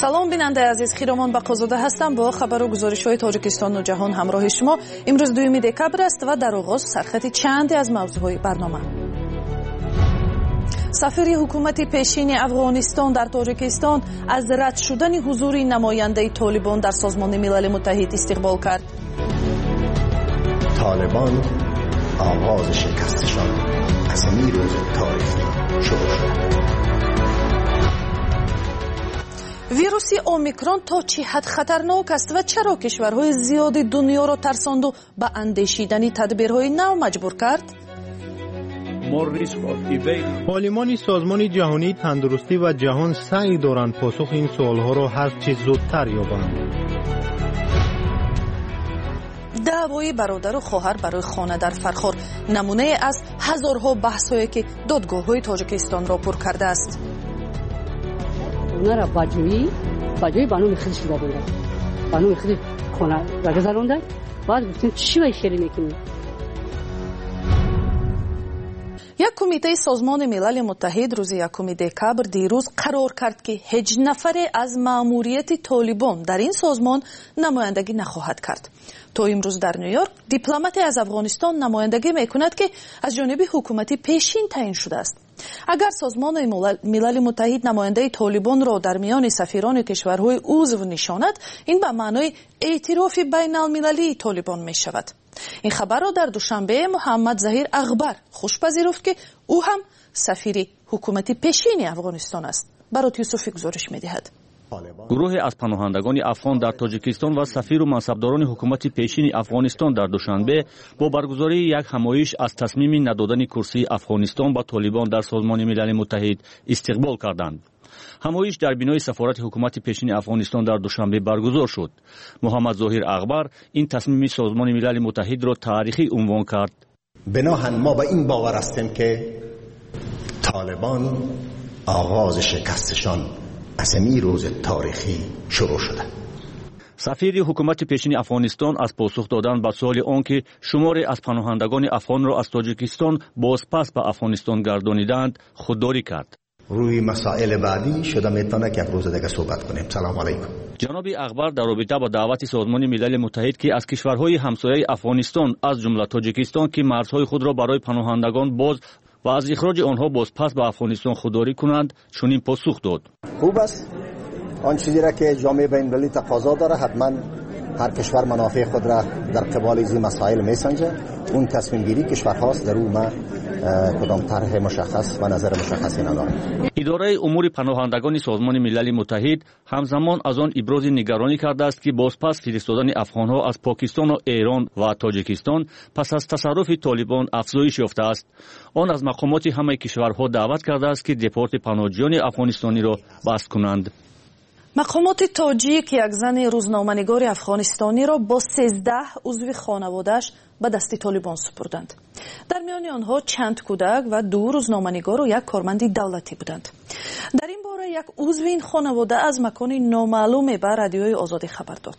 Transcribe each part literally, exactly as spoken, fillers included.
سلام بیننده عزیز، خیرمان بقازاده هستم. با خبر و گزارش‌های تاجیکستان و جهان همراه شما. امروز دوم دکبر است و در آغاز سرخط چند از موضوعات برنامه. سفیر حکومت پیشین افغانستان در تاجیکستان از رد شدن حضور نماینده طالبان در سازمان ملل متحد استقبال کرد. طالبان آغاز شکستشان از این روز تاریخی شروع شد. ویروس اومیکرون تا چه حد خطرناک است و چرا کشورهای زیادی دنیا را ترساند و به اندیشیدن تدبیرهای نو مجبور کرد؟ عالمان سازمان جهانی تندرستی و جهان سعی دارند پاسخ این سوالها را هر چه زودتر یابند. دعوای برادر و خواهر برای خانه در فرخار نمونه از هزارها بحث‌هایی که دادگاه‌های تاجیکستان را پر کرده است. اونا را باجویی باجویی بانو خودش رو بردن، بانو خودش خانه را گذروندن. بعد گفتیم چی باید خیلی میکنیم. یک کمیته سازمان ملل متحد روز یکم دکبر دیروز قرار کرد که هیچ نفر از مأموریت طالبان در این سازمان نمایندگی نخواهد کرد. تا امروز در نیویورک دیپلماتی از افغانستان نمایندگی میکند که از جانب حکومت پیشین تعیین شده است. اگر سازمان ملل متحد نماینده طالبان را در میان سفیران کشورهای عضو نشاند، این به معنای اعتراف بین المللی طالبان می شود. این خبر را در دوشنبه محمد ظهیر اغبر خوش پذیرفت که او هم سفیر حکومت پیشین افغانستان است. برات یوسفی گزارش می‌دهد. گروه از پناهندگان افغان در تاجیکستان و سفیر و منصبداران حکومت پیشین افغانستان در دوشنبه با برگزاری یک همایش از تصمیم ندادن کرسی افغانستان با طالبان در سازمان ملل متحد استقبال کردند. همایش در بینای سفارت حکومت پیشین افغانستان در دوشنبه برگزار شد. محمد ظهیر اغبر این تصمیم سازمان ملل متحد را تاریخی عنوان کرد. بناهن ما با این باور هستیم که طالبان آغاز شکستشان از این روز تاریخی شروع شده. سفیر حکومت پیشین افغانستان از پاسخ دادن به سوال آنکه شماری از پناهندگان افغان را از تاجیکستان بازپس به افغانستان گردانیدند خودداری کرد. روی مسائل بعدی شده میتونه که روز دیگه صحبت کنیم. سلام علیکم. جناب اغبر در رابطه با دعوت سازمان ملل متحد که از کشورهای همسایه افغانستان از جمله تاجیکستان که مرزهای خود را برای پناهندگان باز و از اخراج آنها بازپس به افغانستان خودداری کنند چنین پاسخ داد. خوب است. آن چیزی را که جامعه بین‌المللی تقاضا داره، حتما هر کشور منافع خود را در قبال این مسائل میسنجه. اون تصمیم گیری کشورهاست، در اون ما کدام طرح مشخص و نظر مشخصی ندارم. اداره امور پناهندگان سازمان ملل متحد همزمان از آن ابراز نگرانی کرده است که بازپس فرستادن افغانها از پاکستان و ایران و تاجیکستان پس از تصرف طالبان افزایش یافته است. آن از مقامات همه کشورها دعوت کرده است که دپارت پناهجویان افغانستانی را بسته کنند. مقامات تاجیک یک زن روزنامه‌نگار افغانستانی را با سیزده عضو خانواده‌اش به دست طالبان سپردند. در میان آنها چند کودک و دو روزنامه‌نگار و یک کارمند دولتی بودند. در این باره یک عضو این خانواده از مکان نامعلوم به رادیوی آزادی خبر داد.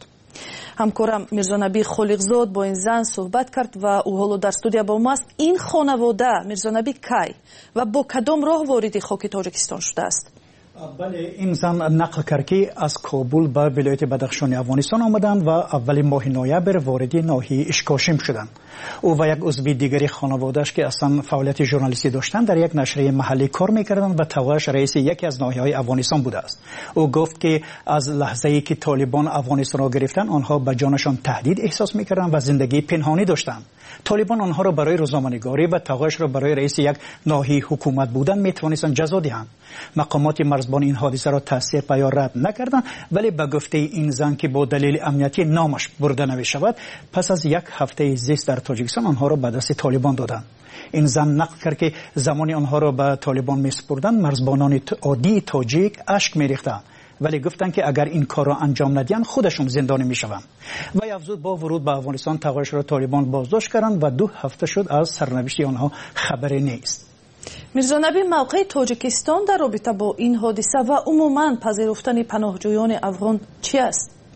همکارم میرزانبی خالقزاد با این زن صحبت کرد و او حالا در استودیو با ماست. این خانواده میرزانبی کی و با کدام راه وارد خاک تاجیکستان شده است؟ بله، این زن نقل کرد که از کابل به ولایت بدخشان افغانستان آمدند و اول ماه نوامبر وارد ناحیه اشکاشم شدند. او و یک عضو دیگری خانواده‌اش که اصلا فعالیت ژورنالیستی داشتند در یک نشریه محلی کار می‌کردند و توش رئیس یکی از ناحیه‌های افغانستان بوده است. او گفت که از لحظه‌ای که طالبان افغانستان را گرفتند آنها به جانشان تهدید احساس می‌کردند و زندگی پنهانی داشتند. طالبان آنها را برای روزنامه‌نگاری و توش را برای رئیس یک ناحیه حکومت بودن می‌توانستند جزا دهند. مقامات مرزبان این حادثه را تصدیق یا رد نکردند، ولی به گفته این زن که با دلیل امنیتی نامش برده نمی‌شود پس از یک هفته زیست در تاجیکستان آنها را به دست طالبان دادند. این زن نقل کرد که زمانی آنها را به طالبان می‌سپردند مرزبانان عادی تاجیک اشک می‌ریختند، ولی گفتند که اگر این کار را انجام ندهند خودشون زندانی میشوند. و افزود با ورود به افغانستان توش را طالبان بازداشت کردند و دو هفته شد از سرنوشت آنها خبری نیست. میرزانبی، موقع تاجیکستان در رابطه با این حادثه و عموماً پذیرفتن پناهجویان افغان چی است؟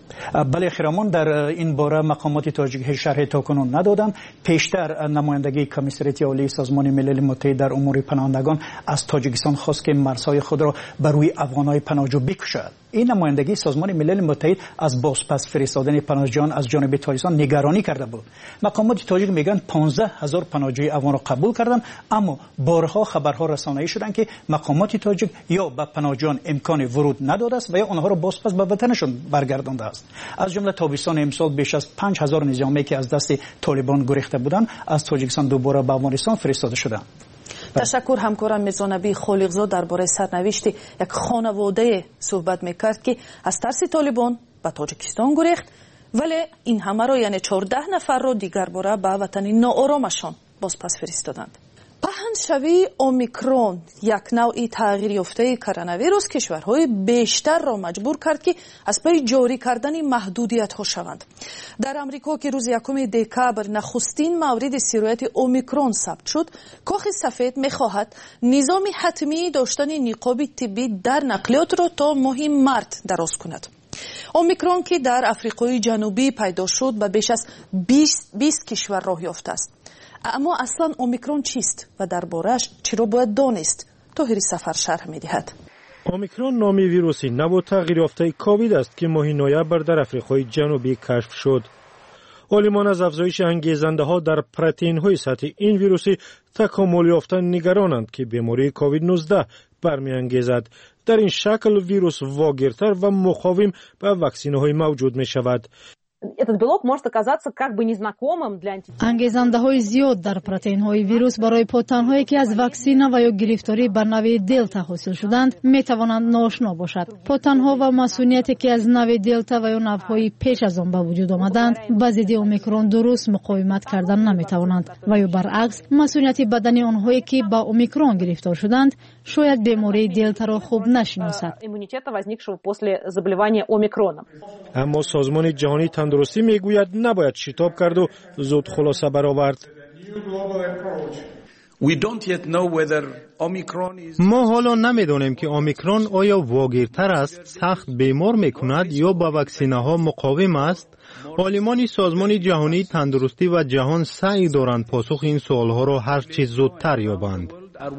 بله خیرامان، در این باره مقامات تاجیک شرح تاکنون ندادند. پیشتر نمایندگی کمیسریت عالی سازمان ملل متحد در امور پناهندگان از تاجیکستان خواست که مرزهای خود را بر روی افغانهای پناهجو بکشد. این نمایندگی سازمان ملل متحد از بازپس فرستادن پناهجویان از جانب تاجیکستان نگرانی کرده بود. مقامات تاجیک میگن پانزده هزار پناهجوی افغان را قبول کردند، اما بارها خبرها رسانه‌ای شدند که مقامات تاجیک یا به پناهجویان امکان ورود نداده است و یا آنها را بازپس به وطنشان برگردانده است. از جمله تابستان امسال بیش از پنج هزار نظامی که از دست طالبان گریخته بودند از تاجیکستان دوباره به افغانستان فرستاده شدند. تشکر. همکارم میرزانبی خالقزاد درباره سرنوشت یک خانواده صحبت میکرد که از ترس طالبان به تاجیکستان گریخت، ولی این همه را یعنی چهارده نفر را دیگر باره به وطن ناآرامشان باز پس فرستادند. پهنشوی اومیکرون، یک نوعی تغییر یافته کرونا ویروس، کشورهای بیشتر را مجبور کرد که از پی جاری کردن محدودیت ها شوند. در امریکا که روز یکم دکبر نخستین مورد سیرایت اومیکرون ثبت شد، کاخ سفید می‌خواهد نظام حتمی داشتن نقاب طبی در نقلیات را تا ماه مارس دراز کند. اومیکرون که در آفریقای جنوبی پیدا شد به بیش از بیست کشور راه یافته است. اما اصلا اومیکرون چیست و درباره‌اش چرا باید دانست؟ طاهری سفر شرح می‌دهد. اومیکرون نامی ویروسی نو و تغییر یافته کووید است که ماه نوامبر در آفریقای جنوبی کشف شد. عالمان از افزایش انگیزنده‌ها در پروتئین‌های سطحی این ویروسی تکامل یافته نگرانند که بیماری کووید نوزده برمی‌انگیزد. در این شکل ویروس واگیرتر و مقاوم به واکسین‌های موجود می‌شود. Этот белок может оказаться как бы незнакомым для антител. انگیزنده‌های زیاد در پروتئین‌های ویروس برای پروتئین‌هایی که از واکسن و یا گرفتاری بر نوع دلتا حاصل شدند می‌توانند ناآشنا باشد. پروتئین‌ها و مسئولیتی که از نوع دلتا و یا نوع‌های پیش از آن به وجود آمدند با ضد اومیکرون درست مقاومت کردن نمی‌توانند و یا برعکس مسئولیت بدنی آنهایی که با اومیکرون گرفتار شدند شاید بیماری دلتا را خوب نشناسد. Иммунитета, возникшего после заболевания омикроном. اما سازمان جهانی تندرستی میگوید نباید شتاب کرد و زود خلاصه برآورد. ما حالا نمیدانیم که اومیکرون آیا واگیرتر است، سخت بیمار میکند یا با واکسینه ها مقاوم است. عالمان سازمان جهانی تندرستی و جهان سعی دارند پاسخ این سوالها را هر چه زودتر یابند.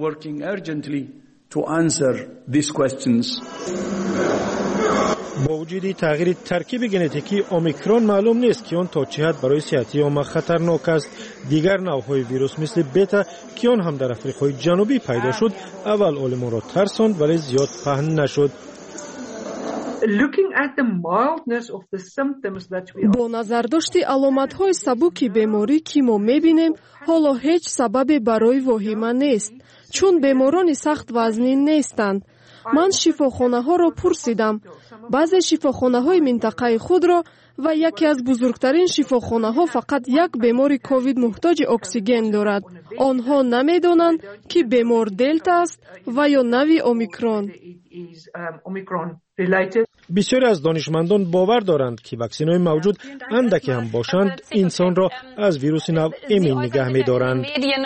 با وجود تغییر ترکیب ژنتیکی اومیکرون معلوم نیست که آن تا چه حد برای صحت عامه خطرناک است. دیگر نوع‌های ویروس مثل بتا که آن هم در آفریقای جنوبی پیدا شد اول عالمان را ترساند ولی زیاد پهن نشد. با نظرداشت علامت‌های سبک بیماری که ما می‌بینیم حالا هیچ سببی برای واهمه نیست، چون بیماران سخت وزنی نیستند. من شفاخانه‌ها را پرسیدم. بعضی شفاخانه‌های منطقه خود را و یکی از بزرگترین شفاخانه‌ها فقط یک بیمار کووید محتاج اکسیژن دارد. آنها نمی‌دانند که بیمار دلتا است و یا نوع اومیکرون. بسیاری از دانشمندان باور دارند که واکسن‌های موجود اندکی هم باشند انسان را از ویروس نو ایمن نگه می‌دارند.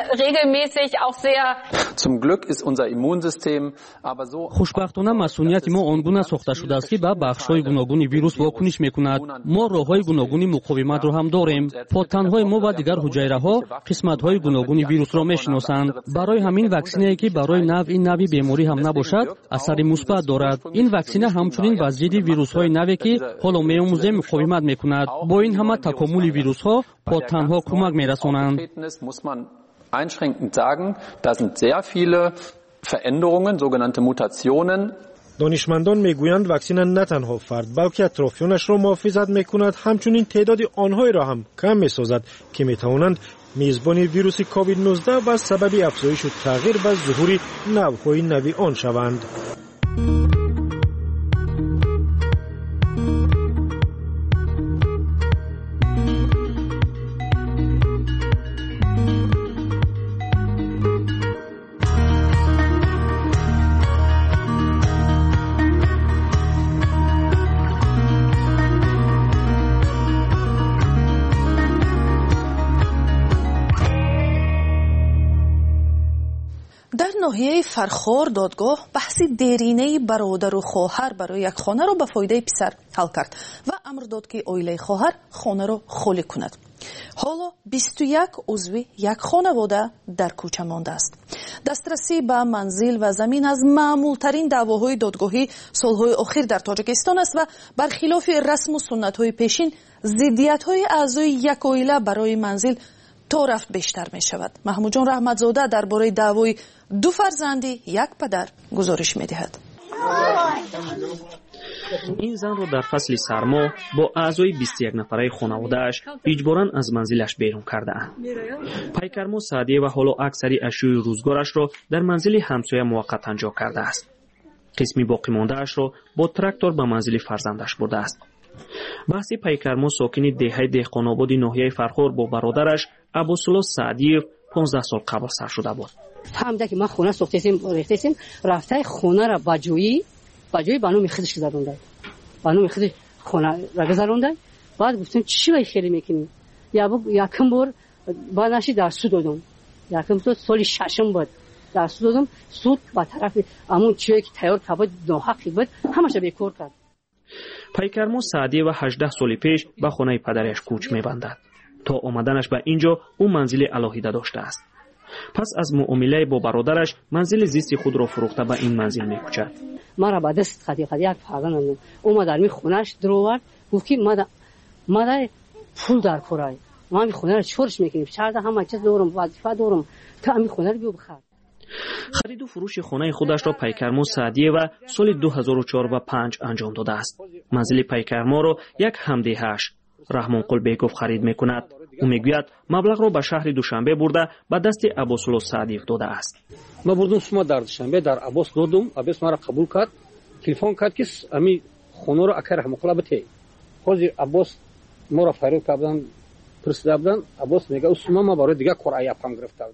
خوشبختانه مسئولیت ما آنگونه ساخته شده است که به بخش‌های گوناگون ویروس واکنش می‌کند. ما راه‌های گوناگون مقاومت را هم داریم. پروتئین‌های ما و دیگر حجایره‌ها قسمت‌های گوناگون ویروس را می‌شناسند. برای همین واکسنی که برای نوع این نوع بیماری هم نباشد اثر مثبت دارد. این واکسن همچنین با ضد ویروس‌های نوعی که حالا می‌آموزیم مقاومت می‌کند. با این همه تکامل ویروس‌ها پروتئین‌ها کمک می‌رسانند. Einschränkend sagen, da sind sehr viele Veränderungen, sogenannte Mutationen. دانشمندان میگویند واکسن نه تنها فرد بلکه اطرافیانش را محافظت می‌کند، همچنین تعداد آنهایی را هم کم می‌سازد که می‌توانند میزبان ویروس کووید نوزده و سبب افزایش و تغییر و ظهور نوع‌های نوی آن شوند. ناحیه فرخار دادگاه بحث دیرینه برادر و خواهر برای یک خانه را به فایده پسر حل کرد و امر داد که عائله خواهر خانه را خالی کند. حالا بیست و یک عضو یک خانواده در کوچه مانده است. دسترسی به منزل و زمین از معمولترین دعواهای دادگاهی سالهای اخیر در تاجیکستان است و برخلاف رسم و سنت‌های پیشین ضدیت‌های اعضای یک عائله برای منزل تا رفت بیشتر می شود. محمود جان رحمتزاده درباره دعوای دو فرزندی یک پدر گزارش می دهد. این زن را در فصل سرما با اعضای بیست و یک نفره خانواده‌اش اجباراً از منزلش بیرون کرده اند. پیکرمو سعدیه و حالا اکثری اشیاء روزگارش را در منزل همسایه موقت انجام کرده است. قسمی باقی مانده‌اش را با تراکتور به منزل فرزندش برده است. بحثی پیکرمو ساکن دهه دهقان‌آباد ناحیه فرخار با برادرش ابوالصلاح سعدیف پانزده سال قبل سر شده بود. همده که ما خونه ساختیم ریختیم رفته خونه را با جویی با جویی بانو میخدش گذارونده. بانو میخدش خونه را گذارونده. بعد گفتن چی وای خیلی میکنی؟ یا با یکم بار با نشی در سود دادم. یکم تو سال ششم بود. در سود دادم سود با طرف امون چیزی که تیار کبود ناحقی بود همش بیکار کرد. پیکرمو سعدی و هجده سال پیش به خانه پدرش کوچ می‌بندد. تا آمدنش به اینجا او منزل الهیده داشته است. پس از معامله با برادرش منزل زیستی خود را فروخته به این منزل می‌کوشد. ما را بعد از خدی خدی یک فرزند اومد در می خونه‌اش درآورد گفت که ما ما در پول در کارای ما می خونه را چورش می‌کنیم چهارده همه چیز دارم وظیفه دارم تا می خونه را بیو بخر. خرید و فروش خانه خودش را پیکرمو سعدیه و سال دو هزار و چهار و پنج انجام داده است. منزل پیکرمو را یک همدیه‌اش رحمان قل بیگوف خرید میکند. او میگوید مبلغ را به شهر دوشنبه برده به دست ابوالصلاح سعدیف داده است. ما بردم شما در دوشنبه در عباس دادم، عباس ما را قبول کرد، تلفن کرد که امی خونه را اکر رحمان قل بته. حاضر عباس ما را فریب کردن، پرسیده بودن، عباس میگه اسما ما برای دیگه قرعه اپم گرفتم.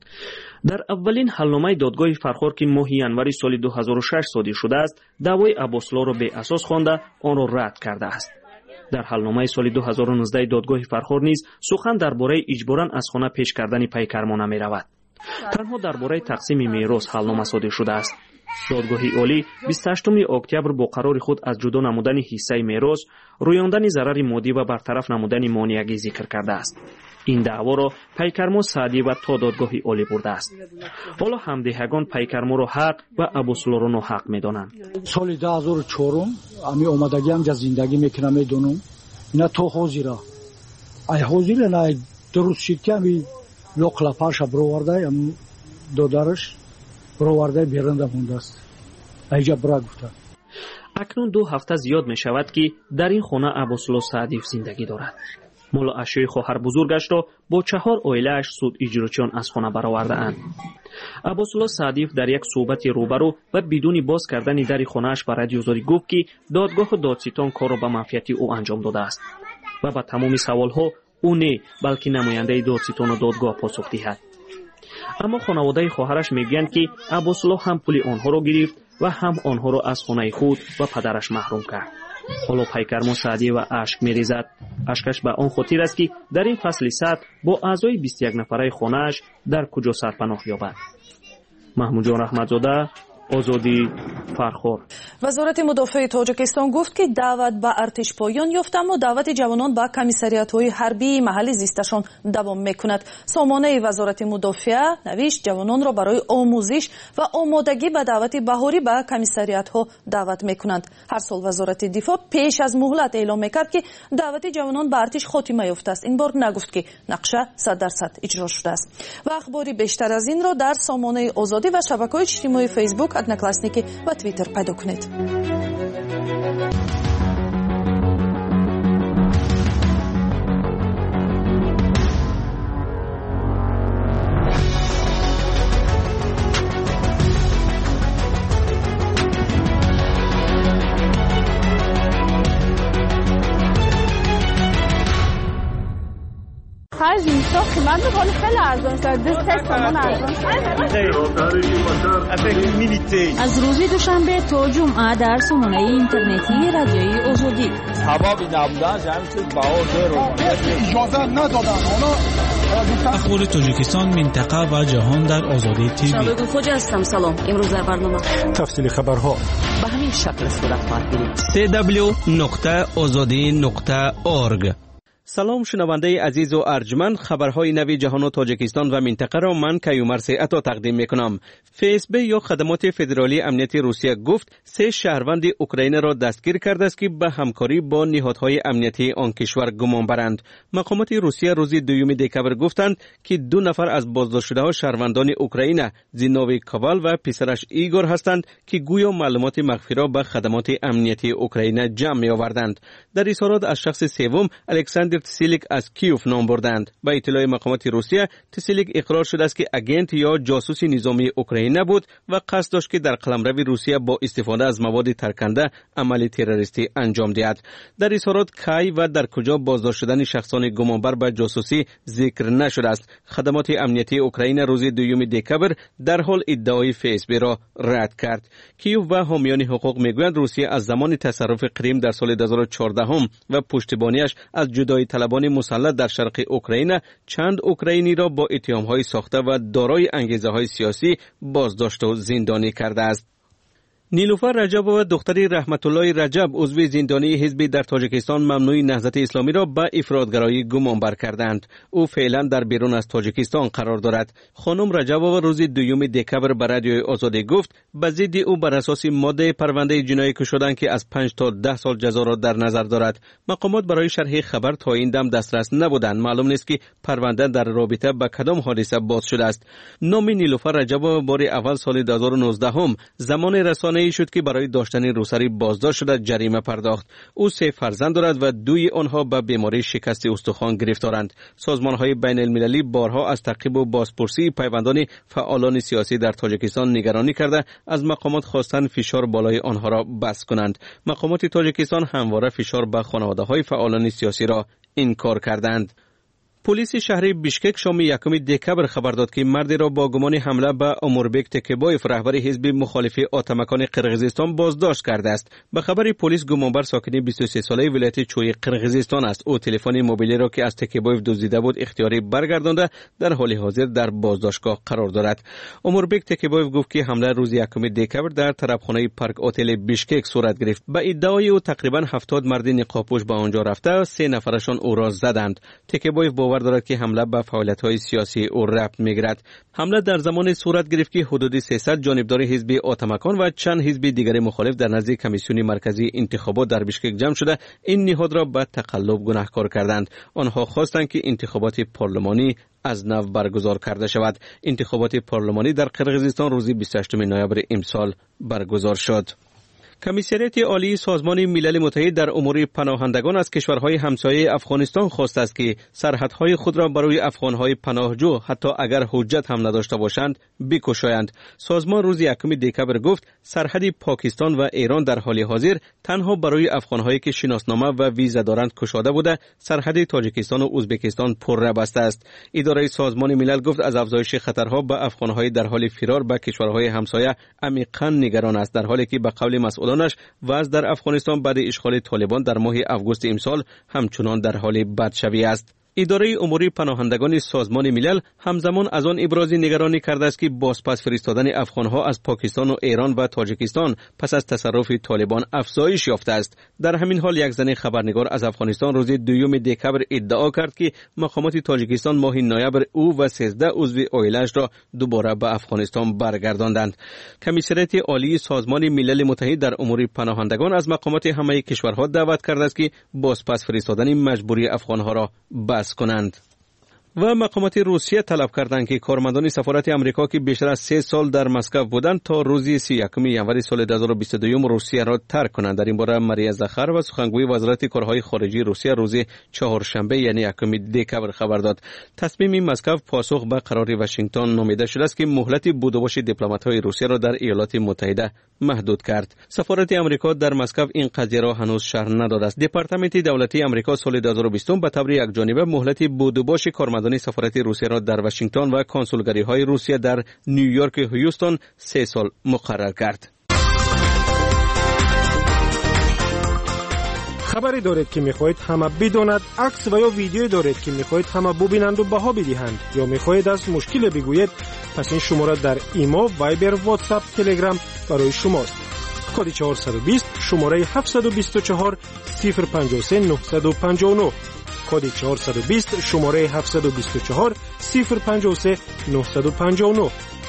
در اولین حلنامه دادگاه فرخار که ماه ینوری سال دو هزار و شش صادر شده است، دعوای ابوالصلاح را به اساس خوانده آن را رد کرده است. در حلنامه سال دو هزار و نوزده دادگاه فرخار نیز سخن درباره اجباراً از خانه پیش کردن پیکرمو نمی رود. تنها درباره تقسیم میراث حلنامه صادر شده است. دادگاه عالی بیست و هشتم اکتبر با قرار خود از جدا نمودن حصه میراث، رویاندن ضرر مادی و برطرف نمودن مانعگی ذکر کرده است. این دعوا را پیکرمو سعدی و تا دادگاه عالی برده است. حالا همدیهگان پیکرمو را حق و ابوالصلاح را ناحق می‌دانند. سال دو هزار و چهار امی اومدگی هم زندگی میکنم میدونم اینا تو حاضره ای حاضره نه درست شد که امی لقلا پاش برآورده ام دادرش برآورده بیرنده مونده است ایجا برا گفته. اکنون دو هفته زیاد می شود که در این خانه ابوالصلاح سعدیف زندگی دارد. مال اشیای خواهر بزرگش را با چهار عائله‌اش سود اجراچیان از خانه برآورده اند. ابوالصلاح سعدیف در یک صحبت روبرو و بدون باز کردن در خانه‌اش به رادیوزاری گفت که دادگاه دادستان کار را به منفیت او انجام داده است و به تمام سوال‌ها او نه بلکه نماینده دادستان و دادگاه پاسخ دهد. اما خانواده خواهرش میگویند که ابوالصلاح هم پول آنها را گرفت و هم آنها را از خانه خود و پدرش محروم کرد. حالا پیکرمو سعدی و اشک میریزد. اشکش به آن خاطر است که در این فصل سرد با اعضای بیست و یک نفره خانه‌اش در کجا سرپناه یابد. محمود جان رحمتزاده، آزادی، فرخار. وزارت مدافع تاجیکستان گفت که دعوت به ارتش پایان یافت اما دعوت جوانان به کمیسریات‌های حربی محلی زیستشان دوام می‌کند. سامانه وزارت مدافع نوشت جوانان را برای آموزش و آمادگی به دعوت بهاری به کمیسریات‌ها دعوت می‌کنند. هر سال وزارت دفاع پیش از مهلت اعلام می‌کرد که دعوت جوانان به ارتش خاتمه یافته است. این بار نگفت که نقشه صد درصد اجرا شده است. و اخباری بیشتر از این را در سامانه آزادی و شبکه‌های اجتماعی فیسبوک، одноклассники و توییتر پیدا کنید. خرج میشه قیمت بالا خیلی ارزان شد. دو سه تومن ارزان شد. از روز دوشنبه تا جمعه در سامانه اینترنتی رادیوی آزادی. سبب نبودن همین چیز باور رو اجازه ندادن. اخبار تاجیکستان، منطقه و جهان در آزادی تیوی. شبکه خوج هستم. سلام. امروز در برنامه تفصیل خبرها به همین شکل صورت خواهد گرفت. دبلیو دبلیو دبلیو نقطه آزادی نقطه اورگ. سلام شنونده عزیز و ارجمند، خبرهای نوی جهان و تاجیکستان و منطقه را من کیومرث عطا تقدیم میکنم. فیسبی یا خدمات فدرالی امنیتی روسیه گفت سه شهروند اوکراین را دستگیر کرده است که به همکاری با نهادهای امنیتی آن کشور گمان برند. مقامات روسیه روز دوم دکبر گفتند که دو نفر از بازداشت شده ها شهروندان اوکراین، زینوی کاوال و پسرش ایگور هستند که گویا معلومات مخفی را به خدمات امنیتی اوکراین جمع می آوردند. در اظهارات از شخص سوم الکساندر تسیلیک از کیوف نام بردند. با اطلاع مقامات روسیه، تسیلیک اقرار شده است که اگنت یا جاسوس نظامی اوکراین بود و قصد داشت که در قلمرو روسیه با استفاده از مواد ترکنده عمل تروریستی انجام دهد. در اظهارات کی و در کجا بازداشت شدن شخصان گمانبر به جاسوسی ذکر نشده است. خدمات امنیتی اوکراین روز دوم دکبر در حال ادعای فیسبی را رد کرد. کیوف و حامیان حقوق میگویند روسیه از زمان تصرف کریم در سال دو هزار و چهارده هم و پشتیبانیش از جدایی طلبان مسلح در شرق اوکراین چند اوکراینی را با اتهام‌های ساخته و دارای انگیزه‌های سیاسی بازداشت و زندانی کرده است. نیلوفر رجب و دختری رحمت الله رجب عضو زندانی حزب در تاجیکستان ممنوع نهضت اسلامی را به افراطگرایی گمانبر کردند. او فعلا در بیرون از تاجیکستان قرار دارد. خانم رجب و روز دوم دکبر به رادیوی آزادی گفت به ضد او بر اساس ماده پرونده جنایی کشیدند که از پنج تا ده سال جزا را در نظر دارد. مقامات برای شرح خبر تا این دم دسترس نبودند. معلوم نیست که پرونده در رابطه با کدام حادثه باز شده است. نام نیلوفر رجب بار اول سال دو هزار و نوزده هم زمان رسانه ای شد که برای داشتن روسری بازداشت شده جریمه پرداخت. او سه فرزند دارد و دوی آنها به بیماری شکست استخوان گرفتارند. سازمان‌های بین المللی بارها از تعقیب و بازپرسی پیوندان فعالان سیاسی در تاجیکستان نگرانی کرده از مقامات خواستند فشار بالای آنها را بس کنند. مقامات تاجیکستان همواره فشار به خانواده‌های فعالان سیاسی را انکار کردند. پلیس شهر بیشکک شام یکم دکبر خبر داد که مردی را با گمان حمله به اموربک تکبایف رهبر حزب مخالف آتمکان قرقیزستان بازداشت کرده است. به خبر پلیس گمانبر ساکن بیست و سه ساله ولایت چوی قرقیزستان است. او تلفن موبایلی را که از تکبایف دزدیده بود اختیاری برگردانده در حال حاضر در بازداشتگاه قرار دارد. اموربک تکبایف گفت که حمله روز یکم دکبر در طرفخانه پارک هتل بیشکک صورت گرفت. به ادعای او تقریبا هفتاد مرد نقابپوش به آنجا رفته و سه نفرشان او را زدند. تکبایف باور دارد که حمله به فعالیت‌های سیاسی او ربط می‌گیرد. حمله در زمان صورت گرفت که حدود سیصد جانبدار حزب آتمکان و چند حزب دیگر مخالف در نزد کمیسیون مرکزی انتخابات در بیشکک جمع شده این نهاد را به تقلب گناهکار کردند. آنها خواستند که انتخابات پارلمانی از نو برگزار کرده شود. انتخابات پارلمانی در قرقیزستان روز بیست و هشتم نوامبر امسال برگزار شد. کمیسریت عالی سازمان ملل متحد در امور پناهندگان از کشورهای همسایه افغانستان خواسته است که سرحدهای خود را برای افغانهای پناهجو حتی اگر حجت هم نداشته باشند بکشایند. سازمان روز یکم دکبر گفت سرحد پاکستان و ایران در حال حاضر تنها برای افغانهایی که شناسنامه و ویزا دارند کشاده بوده، سرحد تاجیکستان و ازبکستان پر بسته است. اداره سازمان ملل گفت از افزایش خطرها به افغانهای در حال فرار به کشورهای همسایه عمیقاً نگران است، در حالی که به قول مسئولانش وضع در افغانستان بعد اشغال طالبان در ماه اوگوست امسال همچنان در حال بدشوی است. اداره امور پناهندگان سازمان ملل همزمان از آن ابراز نگرانی کرده است که بازپس فرستادن افغانها از پاکستان و ایران و تاجیکستان پس از تصرف طالبان افزایش یافته است. در همین حال یک زن خبرنگار از افغانستان روز دوم دکبر ادعا کرد که مقامات تاجیکستان ماه نوامبر او و سیزده عضو عائله‌اش را دوباره به افغانستان برگرداندند. کمیسریت عالی سازمان ملل متحد در امور پناهندگان از مقامات همه کشورها دعوت کرده است که بازپس فرستادن مجبوری افغانها را بس کنند. و مقامات روسیه طلب کردند که کارمندان سفارت امریکا که بیشتر از سه سال در مسکو بودند تا روز سی و یکم ژانویه سال دو هزار و بیست و دو روسیه را ترک کنند. در این باره ماریا زخر و سخنگوی وزارت کارهای خارجه روسیه روز چهارشنبه یعنی یکم دکبر خبر داد. تصمیم مسکو پاسخ به قرار واشنگتن نامیده شده است که مهلت بود و باش دیپلمات‌های روسیه را در ایالات متحده محدود کرد. سفارت امریکا در مسکو این قضیه را هنوز شرح نداده است. دپارتمنت دولتی امریکا سال دو هزار و بیست به طور یکجانبه مهلت بود و باش کارمندان کارمندان سفارت روسیه را در واشنگتن و کنسولگری های روسیه در نیویورک و هیوستن سه سال مقرر کرد. خبری دارید که میخواهید همه بداند، عکس و یا ویدیو دارید که میخواهید همه ببینند و بها بدهند، یا میخواهید از مشکل بگویید، پس این شماره در ایما، وایبر، واتساپ، تلگرام برای شماست. کد چهارصد و بیست شماره هفتصد و بیست و چهار صفر پنجاه و سه نهصد و پنجاه و نه. کد چهارصد و بیست شماره هفتصد و بیست و چهار صفر پنجاه و سه نهصد و پنجاه و نه.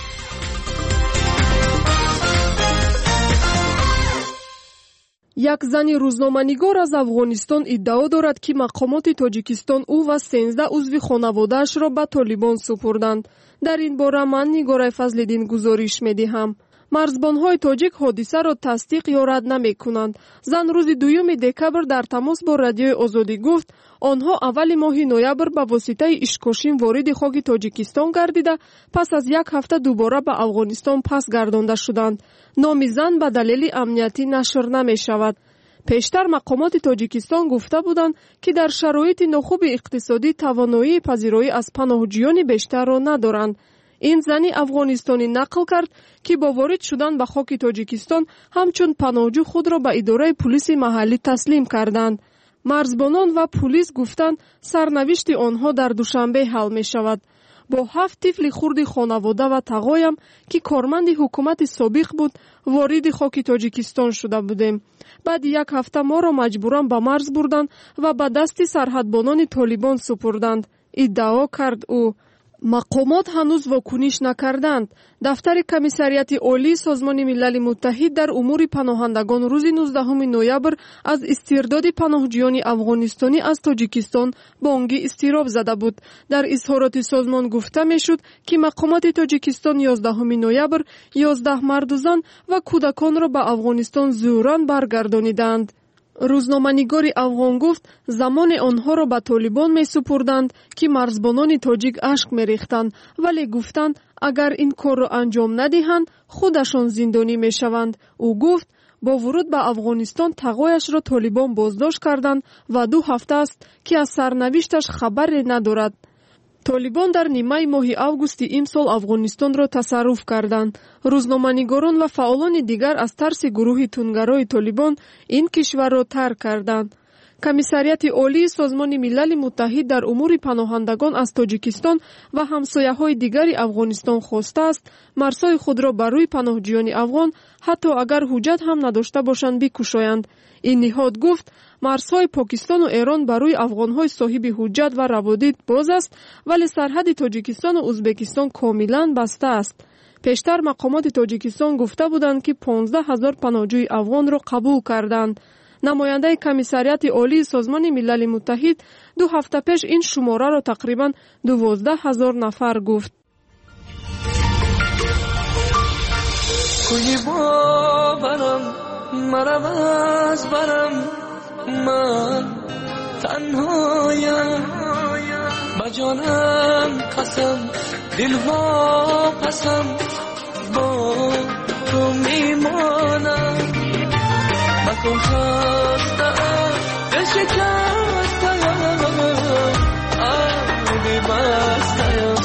як зани рӯзноманигор аз афғонистон иддао дорад ки мақомоти тоҷикистон ӯ ва сенздаҳ узви хонаводаашро ба толибон супурданд. дар ин бора ман нигораи фазлиддин гузориш медиҳам. марзбонҳои тоҷик ҳодисаро тасдиқ ё рад намекунанд. зан рӯзи дуюми декабр дар тамос бо радиои озодӣ гуфт, онҳо аввали моҳи ноябр ба воситаи ишкошин вориди хоки тоҷикистон гардида, пас аз як ҳафта дубора ба афғонистон пас гардонда шуданд. номи зан ба далели амниятӣ нашр намешавад. пештар мақомоти тоҷикистон гуфта буданд, ки дар шароити нохуби иқтисодӣ тавоноии пазироӣ аз паноҳҷӯёни бештарро надоранд. ин зани афғонистонӣ нақл кард, ки бо ворид шудан ба хоки тоҷикистон ҳамчун паноҳҷӯ худро ба идораи пулиси маҳаллӣ таслим карданд. марзбонон ва пулис гуфтанд, сарнавишти онҳо дар душанбе ҳал мешавад. бо ҳафт тифли хурди хонавода ва тағоям, ки корманди ҳукумати собиқ буд, вориди хоки тоҷикистон шуда будем. баъди як ҳафта моро маҷбуран ба марз бурданд ва ба дасти сарҳадбонони толибон супурданд, иддао кард ӯ. мақомот ҳанӯз вокуниш накарданд. дафтари комиссарияти олии созмони милали муттаҳид дар умури паноҳандагон рӯзи нуздаҳуми ноябр аз истирдоди паноҳҷӯёни афғонистонӣ аз тоҷикистон бонги изтироб зада буд. дар изҳороти созмон гуфта мешуд, ки мақомоти тоҷикистон ёздаҳуми ноябр ёздаҳ марду зан ва кӯдаконро ба афғонистон зӯран баргардониданд. рӯзноманигори афғон гуфт, замоне онҳоро ба толибон месупурданд, ки марзбонони тоҷик ашк мерехтанд, вале гуфтанд, агар ин корро анҷом надиҳанд, худашон зиндонӣ мешаванд. ӯ гуфт, бо вуруд ба афғонистон тағояшро толибон боздошт карданд ва ду ҳафта аст, ки аз сарнавишташ хабаре надорад. толибон дар нимаи моҳи августи имсол афғонистонро тасарруф карданд. рӯзноманигорон ва фаъолони дигар аз тарси гурӯҳи тунгарои толибон ин кишварро тарк карданд. комиссарияти олии созмони милали муттаҳид дар умури паноҳандагон аз тоҷикистон ва ҳамсояҳои дигари афғонистон хостааст, марзҳои худро ба рӯи паноҳҷӯёни афғон, ҳатто агар ҳуҷҷат ҳам надошта бошанд, бикушоянд. ин ниҳод гуфт, марзҳои покистону эрон ба рӯи афғонҳои соҳиби ҳуҷҷат ва раводид боз аст, вале сарҳади тоҷикистону ӯзбекистон комилан баста аст. пештар мақомоти тоҷикистон гуфта буданд, ки понздаҳ ҳазор паноҳҷӯи афғонро қабул карданд. намояндаи комиссарияти олии созмони милали муттаҳид ду ҳафта пеш ин шумораро тақрибан дувоздаҳ ҳазор нафар гуфт. کوی باورم مرم از برم من تنهایم با جانم قسم دلها قسم با تو میمانم مکن خستم بشکستم آبی بستم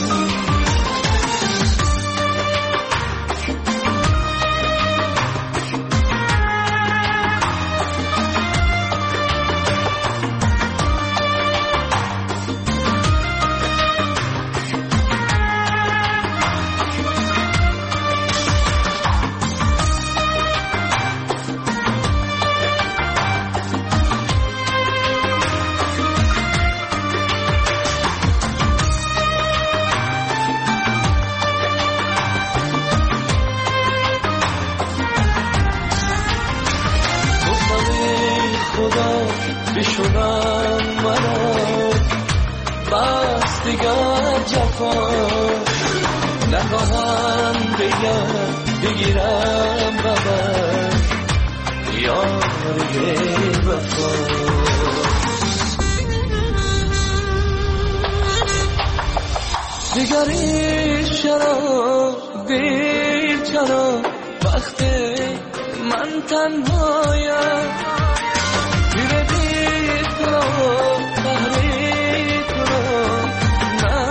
بشونم منو بس دیگر جفا نخواهم بگم بگیرم ببر یار وفا دیگری چرا دیر چرا وقتی من تنهایم میره بی تو تحریک رو نه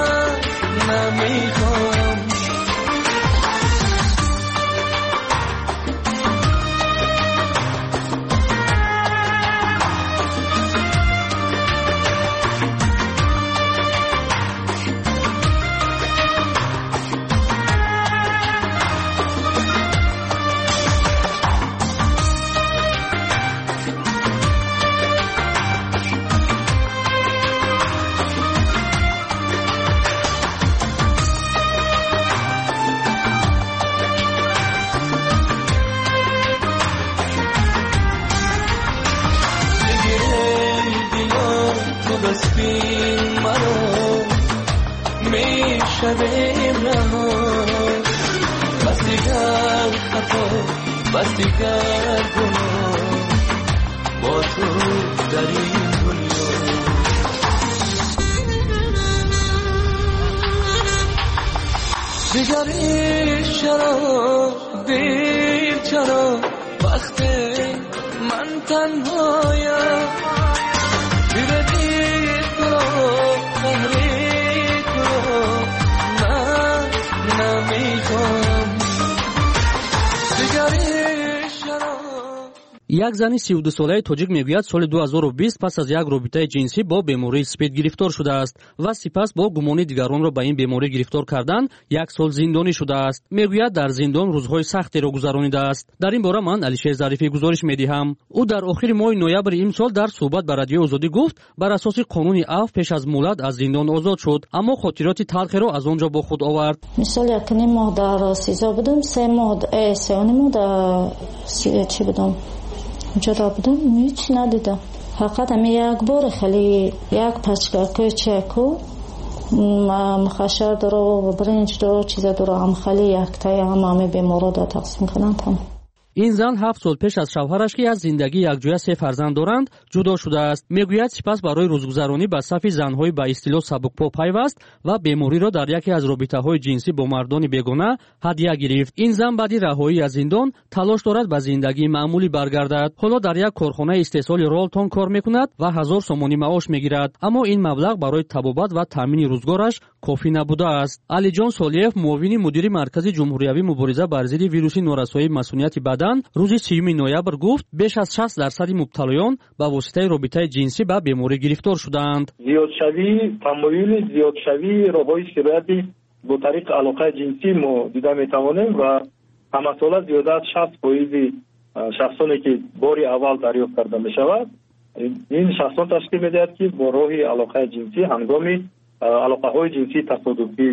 شویم نهان بس دیگر خطا بس دیگر گناه با تو در این دنیا دیگری چرا دیر چرا وقت من تنهایم دیره دیر کنم تحریک کنم من نمیخوام دیگری یک زن سی و دو ساله توجیک میگوید سال دو هزار و بیست پس از یک رابطه جنسی با بیماری اسپید گرفتار شده است و سپس با گمان دیگران را به این بیماری گرفتار کردن یک سال زندانی شده است. میگوید در زندان روزهای سختی را گذرانیده است. در این باره من علیشیر ظریفی گزارش میدهم. او در آخر ماه نوامبر این سال در صحبت به رادیو آزادی گفت بر اساس قانون عفو پیش از مولد از زندان آزاد شد اما خاطرات تلخی را از آنجا با خود آورد. مثال یک نیم ماه در سیزا بودم سه ماه سه و نیم ماه در چی بودم جدا بودم هیچ ندیدم فقط همی یک بار خیلی یک پچکرکوی چکو مخشر داره و برنج داره چیز داره هم خیلی یک تایی هم همه بیمارا داره تقسیم کنن تمام. این زن هفت سال پیش از شوهرش که از زندگی یکجای سه فرزند دارند جدا شده است. میگوید سپس برای روزگذرانی به صف زنهای به اصطلاح سبکپا پیوست و بیماری را در یکی از رابطه‌های جنسی با مردان بیگانه هدیه گرفت. این زن بعد رهایی از زندان تلاش دارد به زندگی معمولی برگردد. حالا در یک کارخانه استحصال رولتون کار میکند و هزار سومانی معاش میگیرد اما این مبلغ برای تبابت و تامین روزگارش کافی نبوده است. علی جان سالیف معاون مدیر مرکز جمهوریوی مبارزه بر ضد ویروس نورسایی مسئولیت بدن روز سیوم نوامبر گفت بیش از شصت درصد مبتلایان با واسطه رابطه جنسی به بیماری گرفتار شدند. زیادشوی تمایل زیادشوی راههای سرایت با طریق علاقه جنسی ما دیده میتوانیم و همه ساله زیاده از شصت درصد شخصانی که بار اول دریافت کرده می شود این شخصان تشکیل میدهد که با راه علاقه جنسی هنگامی علاقه های جنسی تصادفی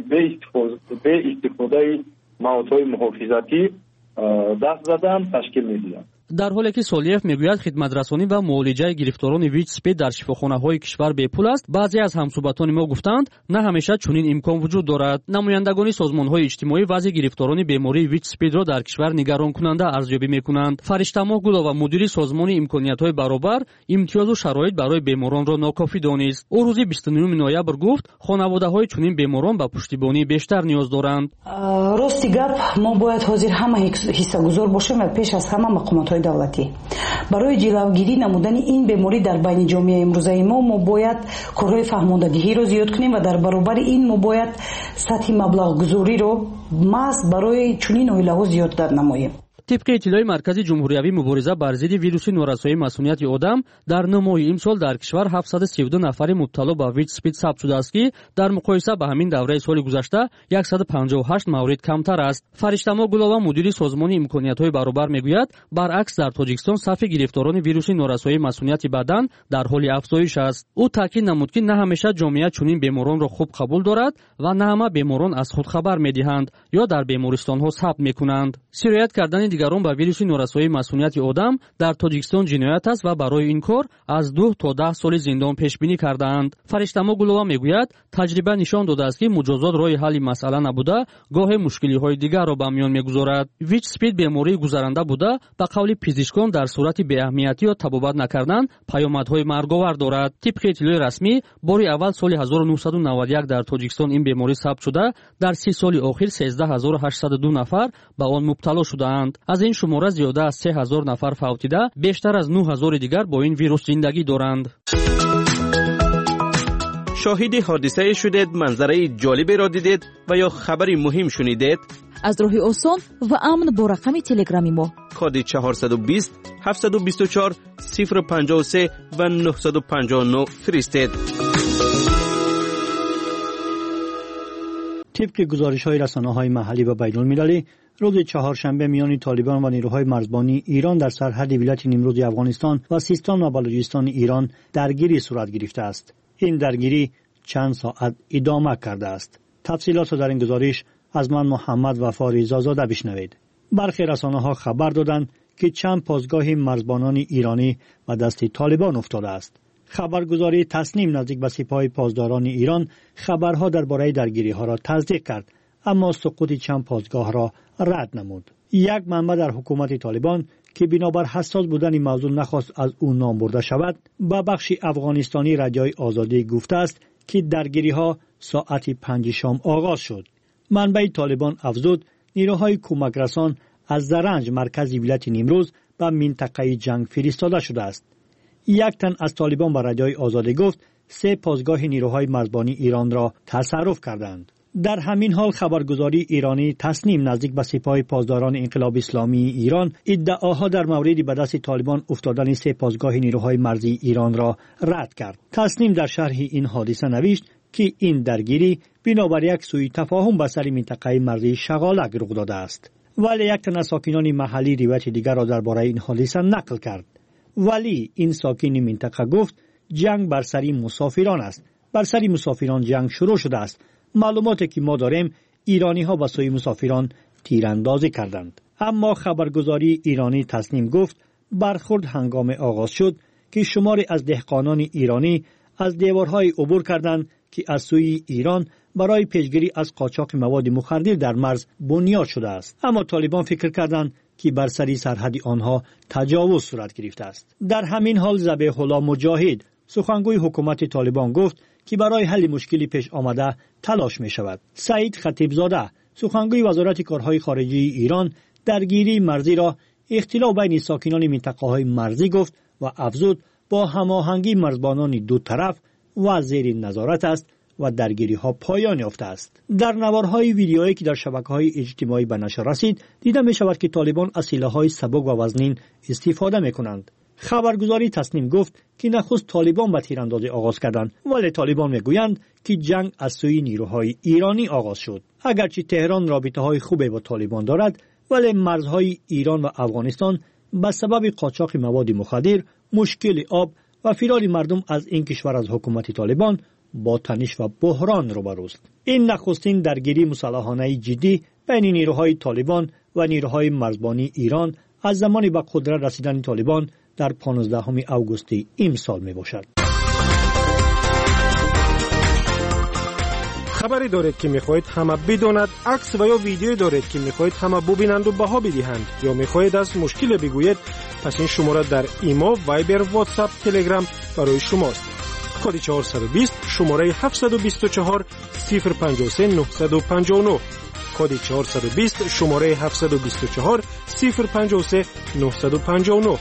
به استفاده موادهای محافظتی دست زدن تشکیل میدهند. در حالی که سالیف میگوید خدمترسانی و معالجه گرفتاران ویچ اسپید در شفاخانه‌های کشور بپول است، بعضی از همصحبتان ما گفتند نه همیشه چنین امکان وجود دارد. نمایندگان سازمان‌های اجتماعی وضع گرفتاران بیماری ویچ اسپید را در کشور نگران کننده ارزیابی میکنند. فرشته‌ماه گلова مدیر سازمان امکانیت‌های برابر امتیاز و شرایط برای بیماران را ناکافی دانست. او روز بیست و نهم نوامبر گفت خانواده‌های چنین بیماران به پشتیبانی بیشتر نیاز دارند. راستی گپ ما باید حاضر همه حصه‌گذار باشیم و پیش از همه مقامات دولتی برای جلوگیری نمودن این بیماری در بین جامعه امروزه ما ما باید کارهای فهماندگی رو زیاد کنیم و در برابر این ما باید سطح مبلغ گذاری رو محض برای چنین عائله‌ها زیادتر نماییم. طبق اطلاع مرکز جمهوریوی مبارزه بر ضد ویروس نورسایی مسئولیت آدم در نه ماه امسال در کشور هفتصد و سی و دو نفر مبتلا به ویچ اسپید ثبت شده است که در مقایسه با همین دوره سال گذشته صد و پنجاه و هشت مورد کمتر است. فرشته‌ماه گلова مدیر سازمان امکانیت‌های برابر میگوید برعکس در تاجیکستان صف گرفتاران ویروس نورسایی مسئولیت بدن در حال افزایش است. او تاکید نمود که نه همیشه جامعه چنین بیماران را خوب قبول دارد و نه همه بیماران از خود خبر می‌دهند یا در بیمارستان‌ها ثبت می‌کنند. سرایت کردن دیگران به ویروس نورسایی مسئولیت آدم در تاجیکستان جنایت است و برای این کار از دو تا ده سال زندان پیش بینی کرده‌اند. فرشته‌ماه گلова میگوید تجربه نشان داده است که مجازات راه حل مسئله نبوده گاه مشکلی‌های دیگر را به میان میگذارد. ویچ اسپید بیماری گذرنده بوده به قول پزشکان در صورت بی‌اهمیتی یا تبابت نکردن پیامدهای مرگاور دارد. طبق اطلاع رسمی بار اول سال هزار و نهصد و نود و یک در تاجیکستان این بیماری ثبت شده در سی سال اخیر سیزده هزار و هشتصد و دو نفر به آن مبتلا شده‌اند. از این شماره زیاده از سه هزار نفر فوتیده بیشتر از نه هزار دیگر با این ویروس زندگی دارند. شاهد حادثه شدید، منظره جالبی را دیدید و یا خبری مهم شنیدید؟ از راه آسان و امن با رقم تلگرامی ما کد چهارصد و بیست هفتصد و بیست و چهار صفر پنجاه و سه و نهصد و پنجاه و نه فرستید. طبق گزارش‌های رسانه‌های محلی و بین‌المللی روز چهارشنبه میان طالبان و نیروهای مرزبانی ایران در سرحد ولایت نیمروز افغانستان و سیستان و بلوچستان ایران درگیری صورت گرفته است. این درگیری چند ساعت ادامه کرده است. تفصیلات را در این گزارش از من محمد وفا رضازاده بشنوید. برخی رسانه‌ها خبر دادند که چند پاسگاه مرزبانان ایرانی و دست طالبان افتاده است. خبرگزاری تسنیم نزدیک به سپاه پاسداران ایران خبرها درباره درگیری‌ها را تصدیق کرد، اما سقوط چند پاسگاه را رد نمود. یک منبع در حکومت طالبان که بنابر حساس بودن موضوع نخواست از او نام برده شود، با بخش افغانستانی رادیوی آزادی گفته است که درگیری‌ها ساعت پنج شام آغاز شد. منبع طالبان افزود نیروهای کمک رسان از زرنج مرکز ولایت نیمروز به منطقه جنگ فرستاده شده است. یک تن از طالبان به رادیوی آزادی گفت سه پاسگاه نیروهای مرزبانی ایران را تصرف کردند. در همین حال خبرگزاری ایرانی تسنیم نزدیک به سپاه پاسداران انقلاب اسلامی ایران ادعاها در مورد به دست طالبان افتادن سه پاسگاه نیروهای مرزی ایران را رد کرد. تسنیم در شرح این حادثه نوشت که این درگیری بنابر یک سوء تفاهم به سر منطقه مرزی شغالک رخ داده است. ولی یک تن از ساکنان محلی روایت دیگر را درباره این حادثه نقل کرد. ولی این ساکن منطقه گفت جنگ بر سر مسافران است. بر سر مسافران جنگ شروع شده است. معلوماتی که ما داریم ایرانی ها به سوی مسافران تیراندازی کردند. اما خبرگزاری ایرانی تسنیم گفت برخورد هنگام آغاز شد که شماری از دهقانان ایرانی از دیوارهای عبور کردند که از سوی ایران برای پیشگیری از قاچاق مواد مخدر در مرز بنیاد شده است. اما طالبان فکر کردند که بر سر سرحد آنها تجاوز صورت گرفته است. در همین حال ذبیح الله مجاهد سخنگوی حکومت طالبان گفت که برای حل مشکلی پیش آمده تلاش می شود. سعید خطیبزاده سخنگوی وزارت کارهای خارجه ایران درگیری مرزی را اختلاف بین ساکنان منطقه های مرزی گفت و افزود با هماهنگی مرزبانان دو طرف و زیر نظارت است و درگیری ها پایان یافته است. در نوارهای ویدیویی که در شبکه‌های اجتماعی به نشر رسید دیده می شود که طالبان از سلاح‌های سبک و وزنین استفاده می کنند. خبرگزاری تسنیم گفت که نخست طالبان به تیراندازی آغاز کردند، ولی طالبان میگویند که جنگ از سوی نیروهای ایرانی آغاز شد. اگرچه تهران رابطه‌های خوبی با طالبان دارد، ولی مرزهای ایران و افغانستان به سبب قاچاق مواد مخدر، مشکل آب و فرار مردم از این کشور از حکومت طالبان با تنش و بحران روبروست. این نخستین درگیری مسلحانه جدی بین نیروهای طالبان و نیروهای مرزبانی ایران از زمانی به قدرت رسیدن طالبان در پانزدهم اوگوست امسال می باشد. خبری دارید که میخواهید همه بداند، عکس و یا ویدیو دارید که میخواهید همه ببینند و بها بدهند، یا میخواهید از مشکل بگویید، پس این شماره در ایما، وایبر، واتساپ، تلگرام برای شماست. کد چهارصد و بیست شماره هفتصد و بیست و چهار صفر پنجاه و سه نهصد و پنجاه و نه. کد چهارصد و بیست شماره هفتصد و بیست و چهار صفر پنجاه و سه نهصد و پنجاه و نه.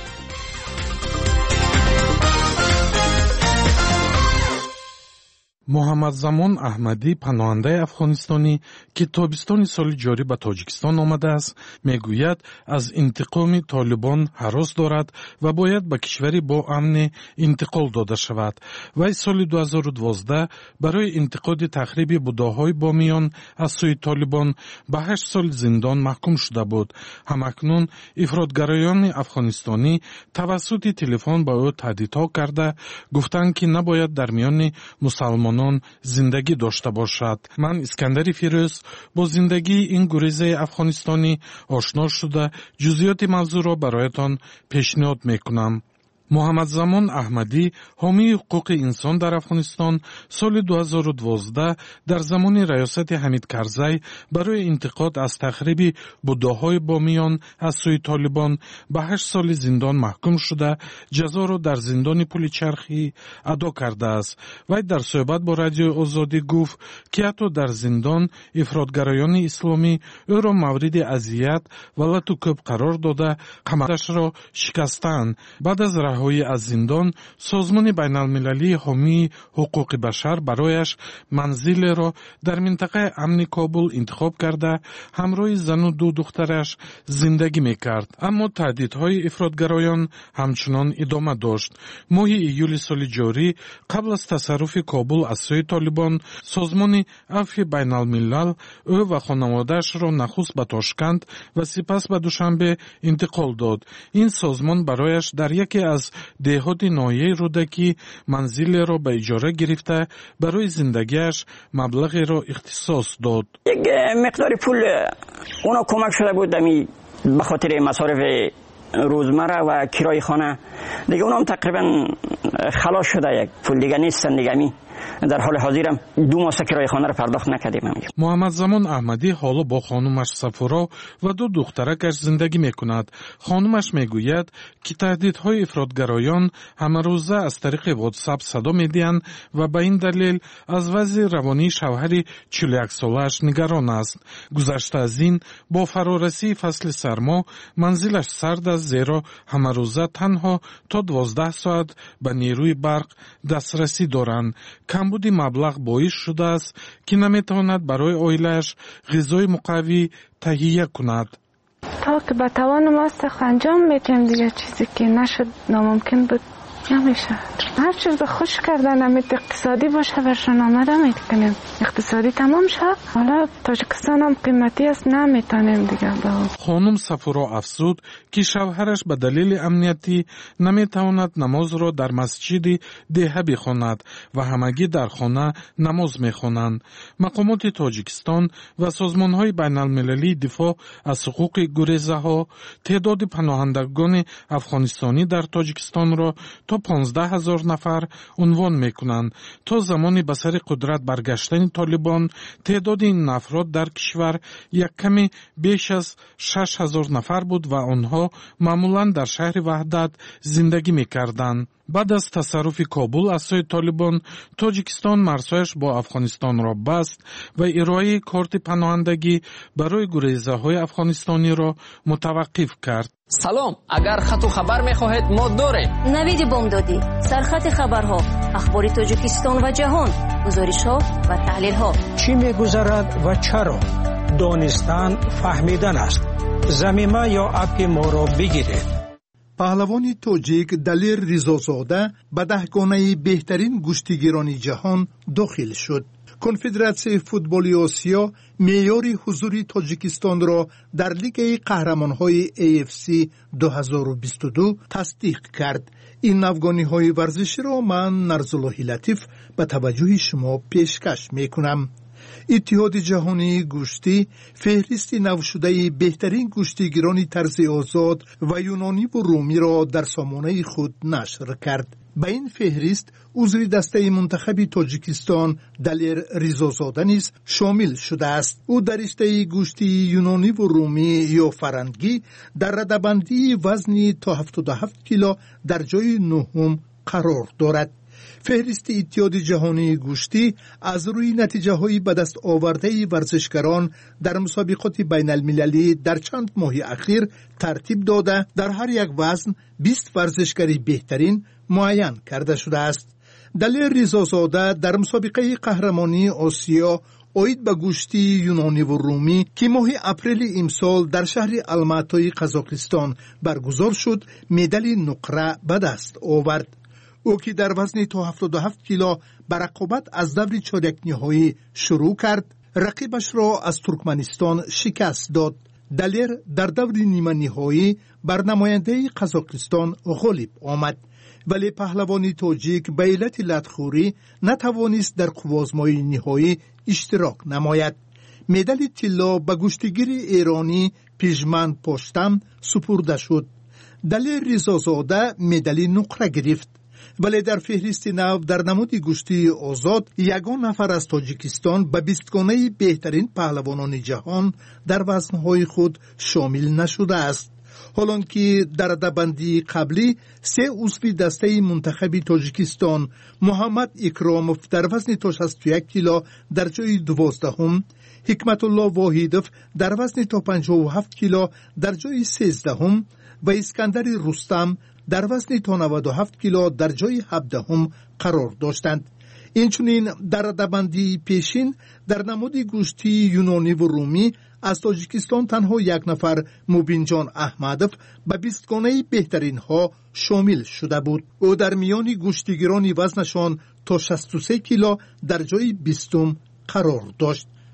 محمد زمان احمدی پناهنده افغانستانی که تابستان سال جاری به تاجیکستان آمده است میگوید از انتقام طالبان هراس دارد و باید به کشوری با امن انتقال داده شود. وی سال دو هزار و دوازده برای انتقاد تخریب بوداهای بامیان از سوی طالبان به هشت سال زندان محکوم شده بود. همکنون افراطگرایان افغانستانی توسط تلفن به او تهدیدها کرده گفتند که نباید در میان مسلمان زندگی داشته باشد. من اسکندر فیروز با زندگی این گریزه افغانستانی آشنا شده جزئیات موضوع را برایتان پیشنهاد میکنم. محمد زمان احمدی حامی حقوق انسان در افغانستان سال دو هزار و دوازده در زمان ریاست حمید کرزی برای انتقاد از تخریب بوداهای بامیان از سوی طالبان به هشت سال زندان محکوم شده جزا را در زندان پل چرخی ادا کرده است. وی در صحبت با رادیو آزادی گفت که حتی در زندان افراطگرایان اسلامی او را مورد اذیت و لط و کوب قرار داده قمرش را شکستند. بعد از رهایی از زندان سازمان بین المللی حامی حقوق بشر برایش منزل را در منطقه امن کابل انتخاب کرده همراه زن و دو دخترش زندگی میکرد. اما تهدیدهای افراطگرایان همچنان ادامه داشت. ماه ایول سال جاری قبل از تصرف کابل از سوی طالبان سازمان عفو بین الملل او و خانواده‌اش را نخست به تاشکند و سپس به دوشنبه انتقال داد. این سازمان برایش در یکی از دهات ناحیه رودکی منزل را به اجاره گرفته برای زندگیش مبلغی را اختصاص داد. یک مقدار پول اونا کمک شده بود دمی به خاطر مصارف روزمره و کرایه خانه دیگه اونم تقریبا خلاص شده، یک پول دیگه نیستن دیگه. می در حال حاضرم دو ماه کرایه خانه را پرداخت نکردیم. محمد زمان احمدی حالا با خانومش صفورا و دو دخترکش زندگی میکند. خانومش میگوید که تهدیدهای افراطگرایان همه روزه از طریق واتساپ صدا میدهند و به این دلیل از وضع روانی شوهر چهل و یک سالش نگران است. گذشته از این با فرارسی فصل سرما منزلش سرد است، زیرا همه روزه تنها تا دوازده ساعت به نیروی برق دسترسی دارند. کمبود مبلغ باعث شده است که نمیتواند برای عائله‌اش غذای مقوی تهیه کند. تا که به توانم است انجام میتیم دیگه، چیزی که نشد ناممکن بود نمیشه. هر چیز به خوش کردن امید اقتصادی باشه برشان آمده میکنیم. اقتصادی تمام شد، حالا تاجیکستان هم قیمتی است نمیتونیم دیگه. خانم صفورا افزود که شوهرش به دلیل امنیتی نمیتواند نماز را در مسجد دهه بخواند و همگی در خانه نماز میخوانند. مقامات تاجیکستان و سازمانهای بین المللی دفاع از حقوق گریزه ها تعداد پناهندگان افغانستانی در تاجیکستان را تا پانزده هزار نفر عنوان میکنند. تا زمانی به سر قدرت برگشتن طالبان تعداد این افراد در کشور یک کمی بیش از شش هزار نفر بود و آنها معمولا در شهر وحدت زندگی میکردند. بعد از تصرف کابل از سوی طالبان، تاجیکستان مرزهایش با افغانستان را بست و ارائه کارت پناهندگی برای گریزه های افغانستانی را متوقف کرد. سلام، اگر خط و خبر میخواهید ما داریم. نوید بامدادی، سرخط خبرها، اخبار تاجیکستان و جهان، گزارش ها و تحلیل ها. چی میگذرد و چرا؟ دانستن فهمیدن است. ضمیمه یا اپ ما را بگیرید. پهلوان تاجیک دلیر ریزازاده به دهگانه بهترین گشتیگیران جهان داخل شد. کنفدراسیون فوتبال آسیا معیار حضور تاجیکستان را در لیگ قهرمان‌های ای اف سی دو هزار و بیست و دو تصدیق کرد. این افغانی‌های ورزشی را من نرزالله لطیف به توجه شما پیشکش می‌کنم. اتحاد جهانی گوشتی فهرست نو شده بهترین گوشتیگیران طرز آزاد و یونانی و رومی را در سامانه خود نشر کرد. به این فهرست عضو دسته منتخب تاجیکستان دلیر ریزازاده نیز شامل شده است. او در رشته گوشتی یونانی و رومی یا فرنگی در رده‌بندی وزنی تا هفتاد و هفت کیلو در جای نهم قرار دارد. فهرست اتحاد جهانی گوشتی از روی نتیجه های به دست آورده ورزشکاران در مسابقات بین المللی در چند ماه اخیر ترتیب داده در هر یک وزن بیست ورزشکاری بهترین معین کرده شده است. دلیر ریزازاده در مسابقه قهرمانی آسیا اوید به گوشتی یونانی و رومی که ماه اپریل امسال در شهر الماتای قزاقستان برگزار شد مدال نقره به دست آورد. او که در وزن تا هفتاد و هفت کیلو به رقابت از دور چهارک نهایی شروع کرد، رقیبش را از ترکمنستان شکست داد. دلیر در دور نیمه نهایی بر نماینده قزاقستان غالب آمد، ولی پهلوانی تاجیک به علت لطخوری نتوانست در قوازمای نهایی اشتراک نماید. مدال طلا به گشتیگیر ایرانی پیژمن پشتم سپرده شد. دلیر ریزازاده مدال نقره گرفت، ولی در فهرست نو در نمود گوشتی آزاد یگان نفر از تاجیکستان به بیستگانه بهترین پهلوانان جهان در وزنهای خود شامل نشده است. حالان که در رده‌بندی قبلی سه عضو دسته منتخب تاجیکستان محمد اکراموف در وزن تا شصت و یک کیلو در جای دوازدهم، حکمت الله واحدوف در وزن تا پنجاه و هفت کیلو در جای سیزدهم و اسکندر رستم در وزن تا نود و هفت کیلو در جای هفدهم قرار داشتند. اینچنین در رده‌بندی پیشین در نماد گوشتی یونانی و رومی از تاجیکستان تنها یک نفر مبین جان احمدوف به بیستگانه بهترین ها شامل شده بود. او در میان گوشتیگیران وزنشان تا شصت و سه کیلو در جای بیستم قرار داشت.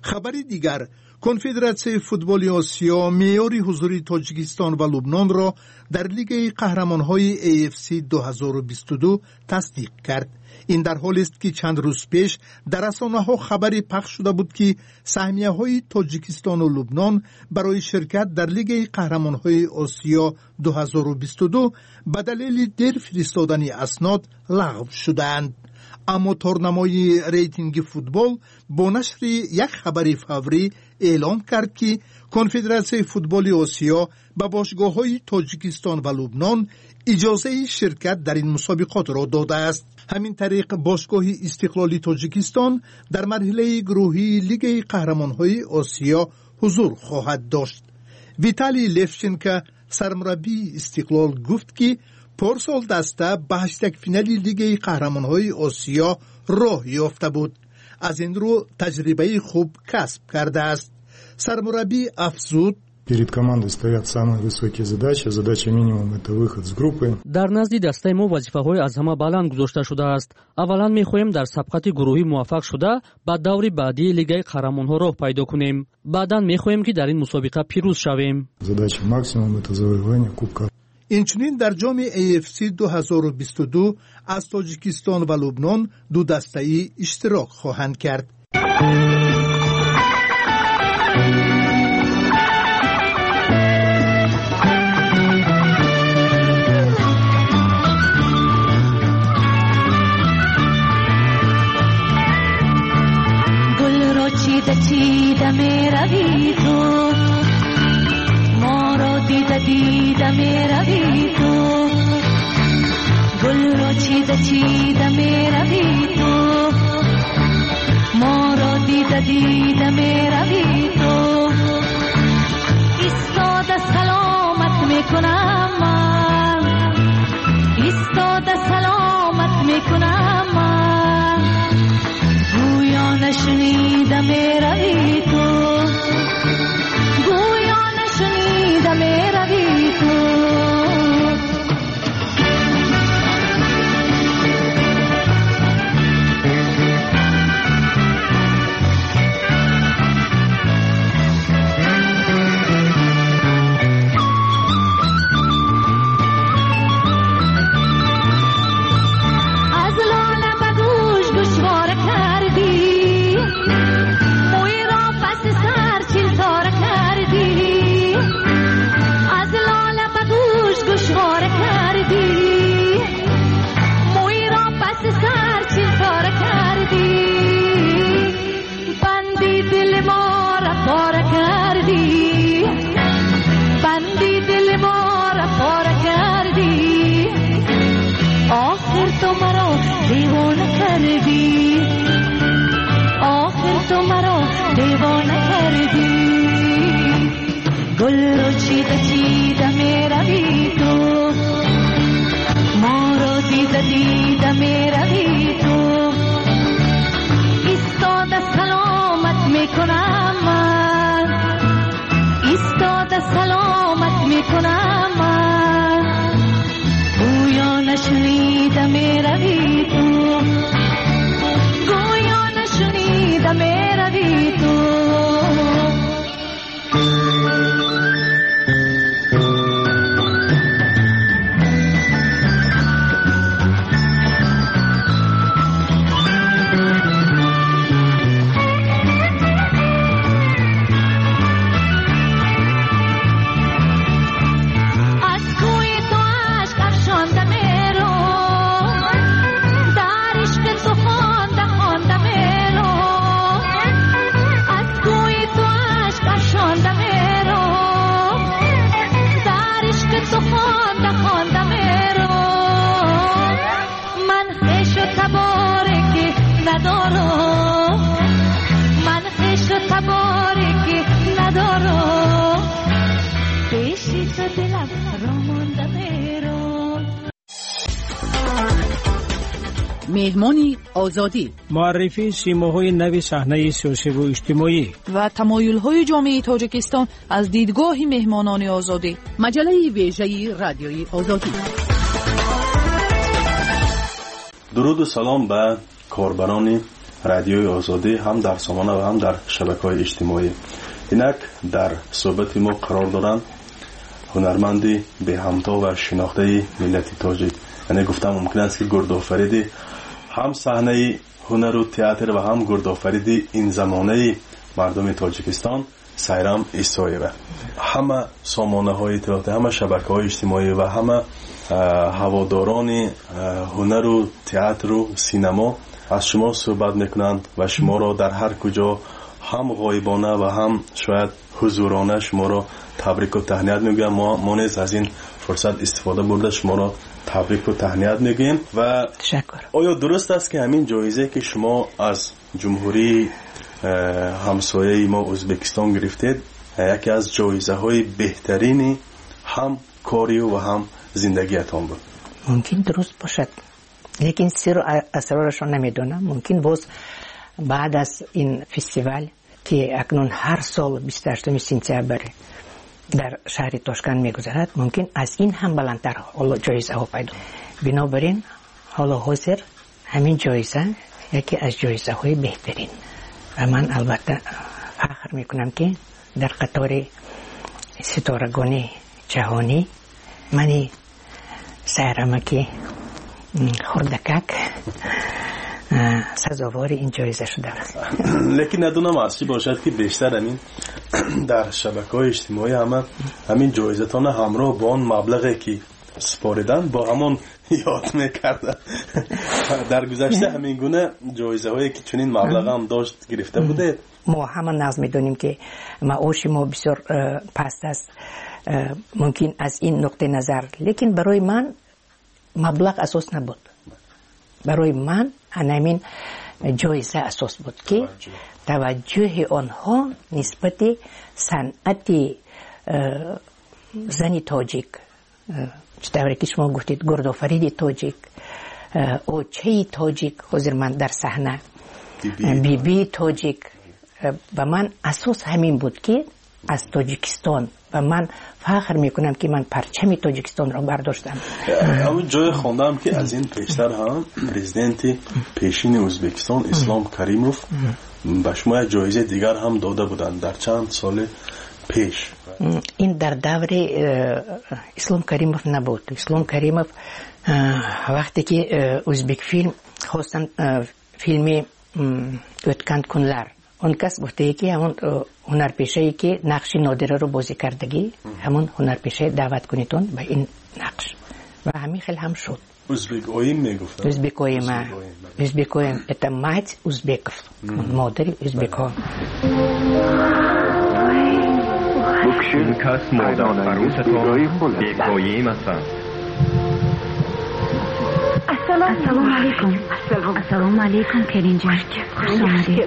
خبر دیگر، کنفدراسیون فوتبال آسیا معیار حضور تاجیکستان و لبنان را در لیگ قهرمان‌های ای اف سی دو هزار و بیست و دو تصدیق کرد. این در حالی است که چند روز پیش در رسانه‌ها خبری پخش شده بود که سهمیه‌های تاجیکستان و لبنان برای شرکت در لیگ قهرمان‌های آسیا دو هزار و بیست و دو به دلیل دیر فرستادن اسناد لغو شدند. اما تورنمای ریتینگ فوتبال با نشر یک خبر فوری اعلام کرد که کنفدراسیون فوتبال آسیا به باشگاه‌های تاجیکستان و لبنان اجازه شرکت در این مسابقات را داده است. همین طریق باشگاه استقلالی تاجیکستان در مرحله گروهی لیگ قهرمان‌های آسیا حضور خواهد داشت. ویتالی لفچنکو سرمربی استقلال گفت که پارسال دسته به هشتگ فینالی لیگ قهرمان‌های آسیا راه یافته بود. از این رو تجربه خوب کسب کرده است. سرمربی افزود: перед командой стоят самые высокие задачи. Задача минимум это выход с группы. дар назди дастаи мо вазифаҳои аз ҳама баланд гузошта шудааст. аввалан мехоҳем дар сабқати гурӯҳӣ муваффақ шуда ба даври баъдии лигаи қаҳрамонҳо роҳ пайдо кунем. баъдан мехоҳем ки дар ин мусобиқа пирӯз шавем. Задача максимум это завоевание кубка. اینچنین در جام ای اف سی دو هزار و بیست و دو از تاجیکستان و لبنان دو دسته‌ای اشتراک خواهند کرد. گل را چیده چیده می روی تو، ما را دیده دیده می روی تو. گل را چیده چیده می روی تو، ما را دیده دیده می روی تو. ایستاده سلامت می کنم من، ایستاده سلامت می کنم من. گویا نشنیده می روی تو، گویا نشنیده می روی تو. گل رو چیده چیده می روی تو، ما رو دیده دیده می روی تو. ایستاده سلامت می کنم من، ایستاده سلامت می کنم من. گویا نشنیده می روی تو، گویا نشنیده می روی تو. مهمانی آزادی، معرفی سیماهای نو صحنه سیاسی و اجتماعی و تمایل‌های جامعه تاجیکستان از دیدگاه مهمانان آزادی. مجله ویژه رادیوی آزادی. درود و سلام به کاربران رادیوی آزادی هم در سامانه و هم در شبکه‌های اجتماعی. اینک در صحبت ما قرار دارند هنرمندی به همتا و شناخته ملت تاجیک. یعنی گفتم ممکن است که گردآفریدی هم صحنه هنر و تئاتر و هم گردآفریدی این زمانه مردم تاجیکستان سایرام ایسایه. همه سامانه های اطلاعاتی، همه شبکه های اجتماعی و همه هواداران هنر و تئاتر و سینما از شما صحبت میکنند و شما را در هر کجا هم غایبانه و هم شاید حضورانه شما را تبریک و تهنیت میگم. ما ما نیز از این فرصت استفاده برده شما را تبریک و تهنیت میگیم. و تشکر. آیا درست است که همین جایزه که شما از جمهوری همسایه ما ازبکستان گرفتید یکی از جایزه های بهترین هم کاری و هم زندگیتان بود؟ ممکن درست باشد، لیکن سر و اسرارشان نمیدونم. ممکن باز بعد از این فستیوال که اکنون هر سال بیست و هشتم سپتامبر در شهر تاشکند میگذرد، ممکن از این هم بلندتر حالا جایزه ها پیدا. بنابراین حالا حاضر همین جایزه یکی از جایزه های بهترین و من البته فخر میکنم که در قطار ستارگان جهانی منی سیرمکی خردکک سزاوار این جایزه شده است. لیکن ندونم اصلی باشد که بیشتر همین در شبکه‌های اجتماعی همه همین جایزتان همراه با آن مبلغی که سپاریدن با همون یاد میکردن. در گذشته همین گونه جایزه هایی که چنین مبلغ هم داشت گرفته بوده. ما همه ناز میدونیم که معاش ما بسیار پست است، ممکن از این نقطه نظر، لیکن برای من مبلغ اساس نبود. برای من همین جایزه اساس بود که توجه آنها نسبت صنعت زنی تاجیک، چطوری که شما گفتید گردآفرید تاجیک، اوچه تاجیک، حاضر من در صحنه بی بی تاجیک، و من اساس همین بود که از تاجیکستان و من فخر میکنم که من پرچم تاجیکستان را برداشتم. اما جای خوندم که از این پیشتر هم پرزیدنت پیشین ازبکستان اسلام کریموف به شما جایزه دیگر هم داده بودند در چند سال پیش. این در دور اسلام کریموف نبود. اسلام کریموف وقتی که ازبک فیلم خواستن فیلم اوتکند کنلر، اون کس گفته که همون هنرپیشه‌ای که نقش نادره رو بازی کردگی همون هنرپیشه دعوت کنیتون به این نقش و همین خیلی هم شد. ازبک اویم میگفتن. ازبک اویم ازبک اویم это мать узбеков، مادر ازبک ها. این کس مادر فروستان بی‌پایه‌ای مثلا. السلام علیکم. السلام علیکم کریم جان. خوش آمدید.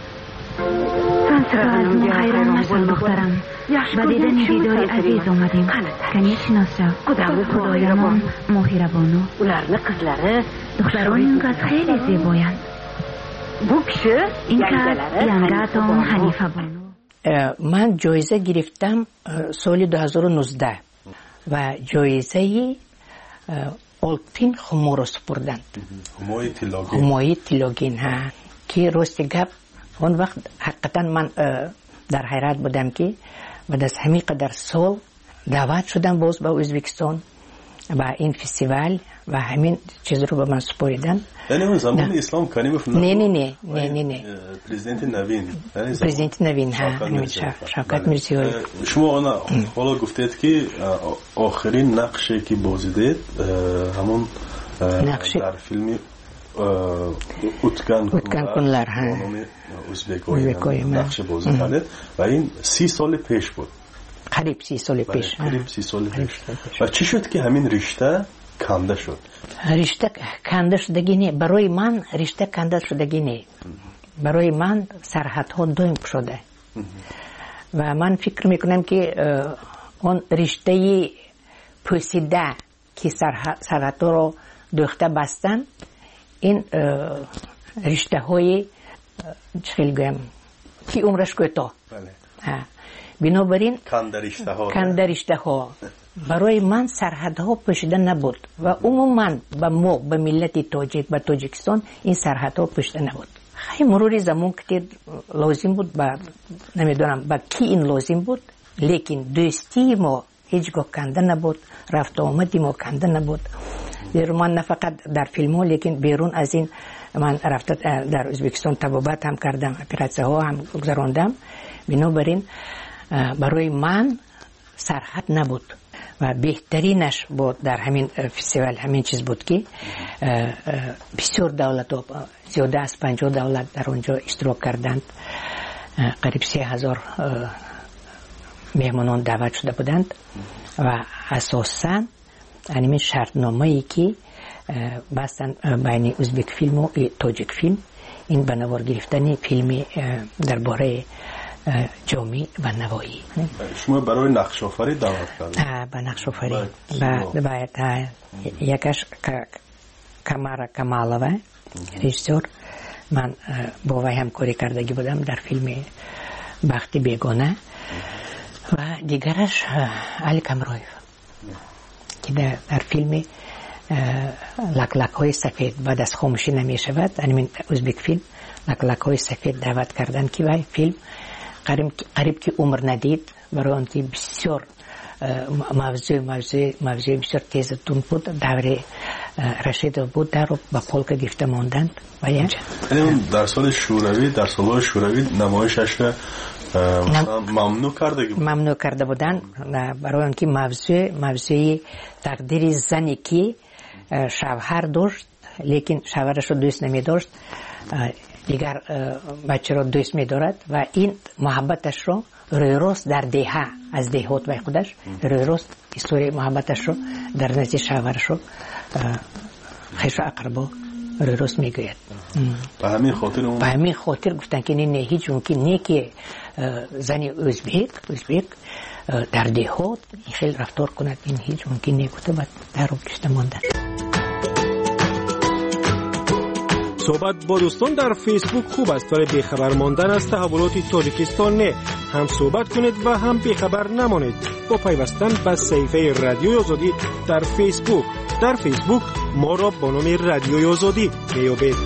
از ما حیران نشد دخترم، به دیدن دیدار عزیز آمدیم. کنی شناسا خدایمان مهربانو، دختران این کس خیلی زیبایند. این کس ینگاتون حنیفه بانو. من جایزه گرفتم سال دو هزار و نوزده و جایزه آلپین خمو را سپردند. همای تیلاگین ها که راست گپ اون وقت حقیقتا من در حیرت بودم که بعد از همین قدر سال دعوت شدم باز به ازبکستان و این فستیوال و همین چیز رو به من سپاریدن. یعنی اون زمان اسلام کریموف نه نه نه نه نه نه پرزیدنت نوین پرزیدنت نوین ها شوکت میرزیوی. شما حالا گفتید که آخرین نقشی که بازی دید همون در فیلم اوتکند کنلر ها ازبکوی نقش بازی کرده و این سی سال پیش بود. قریب سی سال پیش. قریب سی سال پیش. و چی شد که همین رشته کنده شد؟ رشته کنده شدگی نه. برای من رشته کنده شدگی نه. برای من سرحدها دویم شده و من فکر میکنم که اون رشته پوسیده که سرحدها رو دوخته بستن، این رشته های چخیل گویم که عمرش کوتاه. بنابراین کنده رشته ها برای من سرحدها پوشیده نبود و عموما به ما به ملت تاجیک به تاجیکستان این سرحدها پوشیده نبود. خیلی مرور زمان که لازم بود با نمیدونم با کی این لازم بود، لیکن دوستی ما هیچگاه کنده نبود، رفت آمدی ما کنده نبود. من نه فقط در فیلم ها لیکن بیرون از این من رفت در ازبکستان طبابت هم کردم، اپراسیون ها هم گذراندم. بنابراین برای من سرحد نبود و بهترینش بود در همین فستیوال همین چیز بود که بسیار دولت ها زیاده از پنجاه دولت در اونجا اشتراک کردند، قریب سه هزار مهمانان دعوت شده بودند و اساساً همین شرطنامه ای که بستن بین ازبک فیلم و تاجیک فیلم، این به نوار گرفتن فیلم درباره جامعه و نوایی. شما برای نقش آفری دعوت کردید؟ به نقش آفری باید یکش کمارا کمالوه رژیسور، من با وی همکاری کردگی بودم در فیلم بخت بیگانه، و دیگرش علی کمرویف که در, در فیلم لک لک های سفید بعد از خاموشی نمی شود، همین ازبک فیلم لک لک های سفید دعوت کردن که وی فیلم قریب, قریب که عمر ندید، برای آنکه بسیار موضوع موضوع موضوع بسیار تیز دون بود، دوره رشید بود در با پولک گرفته ماندند. و در سال شوروی در سال شوروی نمایشش ممنوع کرده بود. ممنوع کرده بودن برای آنکه موضوع موضوع تقدیر زنی که شوهر داشت لیکن شوهرش رو دوست نمی داشت، دیگر بچه رو دوست می دارد و این محبتش رو روی راست در دهه از دهات به خودش روی راست استوری محبتش رو در نزد شوهرش رو خیش اقربا روی راست می گوید. به همین خاطر به همین خاطر گفتن که نه هیچ ممکن نه که زنی ازبک ازبک در دهات خیلی رفتار کند، این هیچ ممکن نه گفته بعد در رو کشته ماندن. صحبت با دوستان در فیسبوک خوب است، ولی بیخبر ماندن از تحولات تاجیکستان نه. هم صحبت کنید و هم بیخبر نمانید با پیوستن به صفحه رادیوی آزادی در فیسبوک. در فیسبوک ما را با نام رادیوی آزادی بیابید.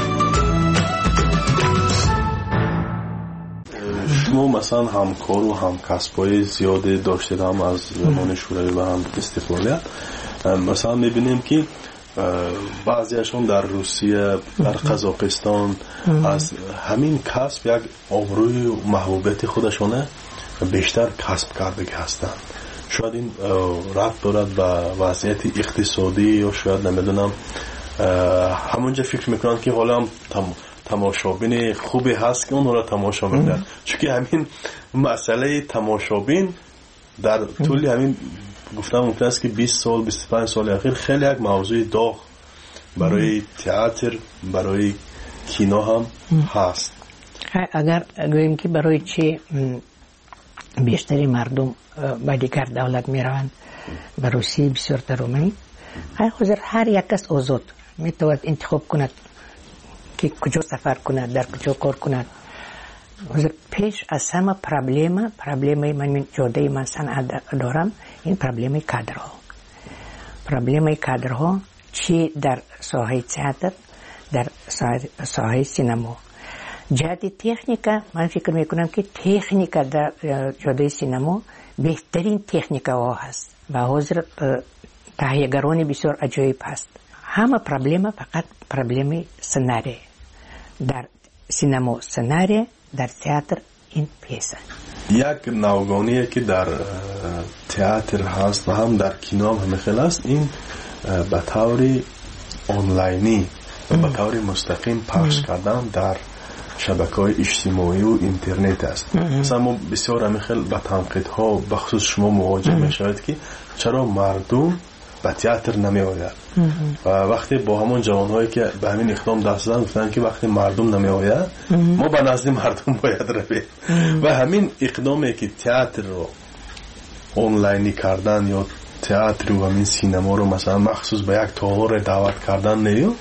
شما مثلا همکار و همکسبای زیاده داشتید، هم از زمان شوروی و هم استقلالیت. مثلا میبینیم که بعضیشون در روسیه، در قزاقستان از همین کسب یک آبروی و محبوبیت خودشونه بیشتر کسب کرده هستند. شاید این ربط دارد به وضعیت اقتصادی یا شاید نمیدونم همونجا فکر میکنن که حالا هم تم تماشابین خوبی هست که اون را تماشا میکنن، چون که همین مسئله تماشابین در طول همین گفتم ممکن است که بیست سال بیست و پنج سال اخیر خیلی یک موضوع داغ برای تئاتر برای کینو هم هست. اگر گوییم که برای چی بیشتری مردم به دیگر دولت میروند، به روسیه بسیار ترومی، حاضر هر یک کس آزاد میتواند انتخاب کند که کجا سفر کند، در کجا کار کند. حاضر پیش از همه پرابلم پرابلم من جاده من صنعت دارم، این پرابلم کادرها پرابلم کادرها چی در ساحه تئاتر، در ساحه سینما. جهت تکنیکا من فکر میکنم که تکنیکا در جاده سینما بهترین تکنیکا ها هست و حاضر تهیه‌گرانی بسیار عجیب هست. همه پرابلم فقط پرابلم سناریو، در سینما سناریو، در تئاتر این پیسه. یک نوگانیه که در تئاتر هست و هم در کینو هم همه است، این به طور آنلاینی و به طور مستقیم پخش کردن در شبکه‌های اجتماعی و اینترنت است. مثلا ما بسیار همه خیلی با تنقیدها بخصوص شما مواجه میشوید که چرا مردم به تئاتر نمی آید و وقتی با همون جوانهایی که به همین اقدام دست زدن گفتن که وقتی مردم نمی آید ما به نزد مردم باید رویم و همین اقدامی که تئاتر رو آنلاینی کردن یا تئاتر و همین سینما رو مثلا مخصوص به یک تالار دعوت کردن نیو،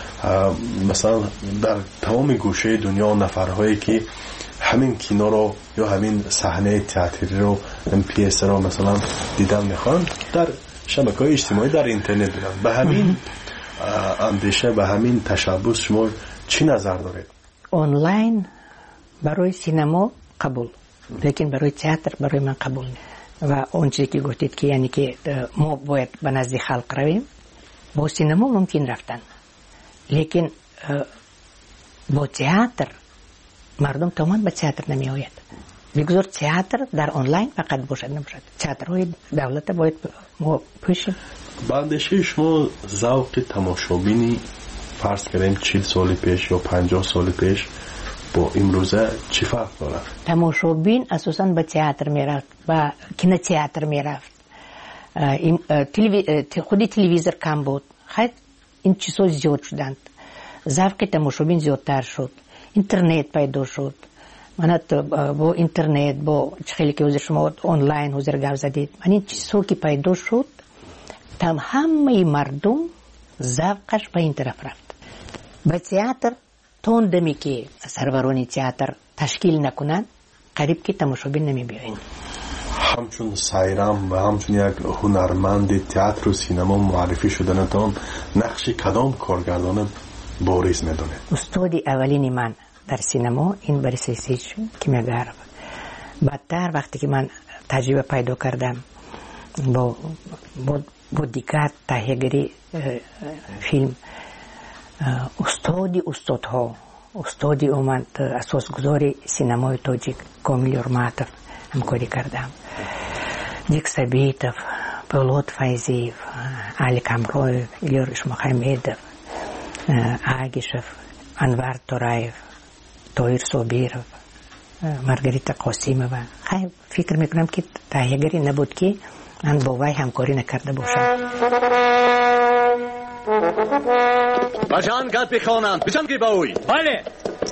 مثلا در تمام گوشه دنیا نفرهایی که همین کینو رو یا همین صحنه تئاتری رو این پیس رو مثلا دیدن میخوان در شبکه‌های اجتماعی در اینترنت بودن. به همین اندیشه به همین تشبث شما چی نظر دارید؟ онлайн برای سینما قبول، لیکن برای تئاتر برای من قبول نیست. و اون چیزی که گفتید که یعنی که ما باید به نزد خلق رویم، با سینما ممکن رفتن، لیکن با تئاتر مردم تمام به تئاتر نمی آید. بگذار تئاتر در آنلاین فقط باشد نباشد. تئاترهای دولت باید ما پوشیم. با اندیشه شما ذوق تماشابینی فرض کردیم چهل سال پیش یا پنجاه سال پیش با امروزه چی فرق داره؟ تماشابین اساساً به تئاتر میرفت، به کینو تئاتر میرفت. خودی تلویزیون کم بود. خیلی این چیزها زیاد شدند. ذوق تماشابین زیادتر شد. اینترنت پیدا شد. من با اینترنت با خیلی که حضور شما آنلاین حضور گپ زدید، من این چیزها که پیدا شد تم همه مردم ذوقش به این طرف رفت. به تئاتر توندمی که سرورانی تئاتر تشکیل نکنند قریب که تماشابین نمی بیاین. همچون سایرام و همچون یک هنرمند تئاتر و سینما معرفی شدنتان نقش کدام کارگردان بارز میدونه؟ استادی اولین من در سینما این بریس سیچ که میگرم. بعدتر وقتی که من تجربه پیدا کردم با با, با دیگر تهیه‌گری فیلم، استادی استادها استادی اومد اساسگذار سینمای تاجیک کامیل یورماتov همکاری کردم. دیک سبیتов، پولاد فایزیف، علی کامرویف، ایلور اشمخمیدov، آگیشov، انوار تورایف، تویر صابیرov، مارگریتا قاسیمова. خیلی فکر میکنم که تهیه‌گری نبود که من با وی همکاری نکرده باشم. بجان گد بخوانند، بجان که باوی. بله.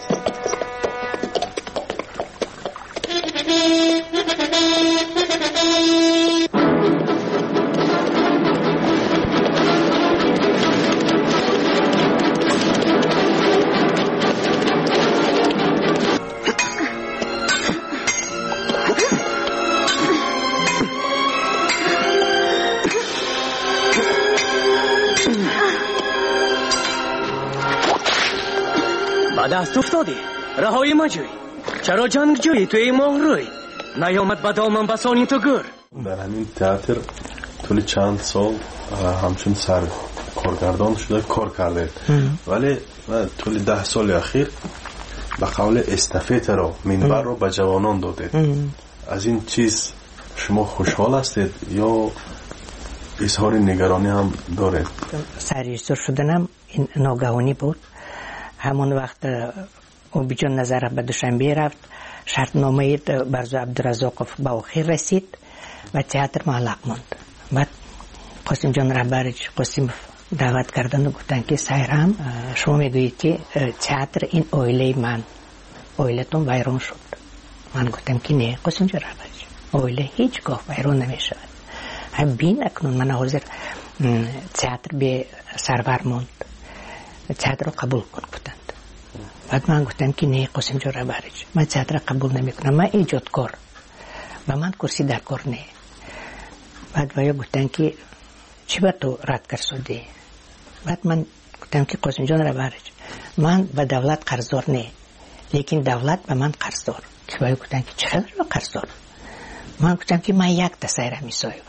دست افتادی رهایی ما جوی، چرا جنگ جوی توی ماه روی نیامد به دامن بسانی تو گر. در همین تئاتر طول چند سال همچون سر کارگردان شده کار کرده، ولی طول ده سال اخیر به قول استافت رو منبر رو به جوانان داده. از این چیز شما خوشحال هستید یا اظهار نگرانی هم دارید؟ سرریزدار شدنم این ناگهانی بود. همون وقت اوبیجان نظر به دوشنبه رفت، شرطنامه برزو عبدالرزاقов به آخر رسید و تئاتر معلق ماند. بعد قاسم جان رهبرش قاسم دعوت کردن و گفتن که سایرام شما میگویید که تئاتر این اویله من، اویلتون ویران شد. من گفتم که نه قاسم جان رهبرش، اویله هیچگاه ویران نمیشود. هم بین اکنون من حاضر تئاتر به سرور ماند، تئاتر رو قبول کن گفتند. بعد من گفتم که نه قاسم جان رهبرش، من تئاتر رو قبول نمیکنم، من ایجادکار و من کرسی در کار نه. بعد ویا گفتن که چی با تو رد کر شدی؟ بعد من گفتم که قاسم جان رهبرش من به دولت قرضدار نه، لیکن دولت به من قرضدار. که ویا گفتن که چقدر به قرضدار؟ من گفتم که من یک تسایره میسایم،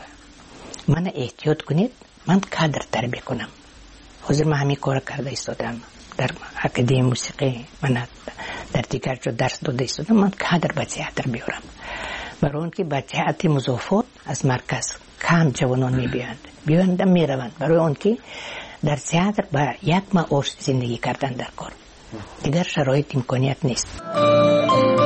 من احتیاط کنید من کادر تربیت کنم. حاضر من همین کار کرده ایستادم، در اکادمی موسیقی من در دیگر جو درس داده ایستادم، من کادر به تئاتر بیارم. برای اون که به تئاتر مضافات از مرکز کم جوانان میبیاند بیاند میروند، برای اون که در تئاتر با یک معاش زندگی کردن در کار، دیگر شرایط امکانیت نیست.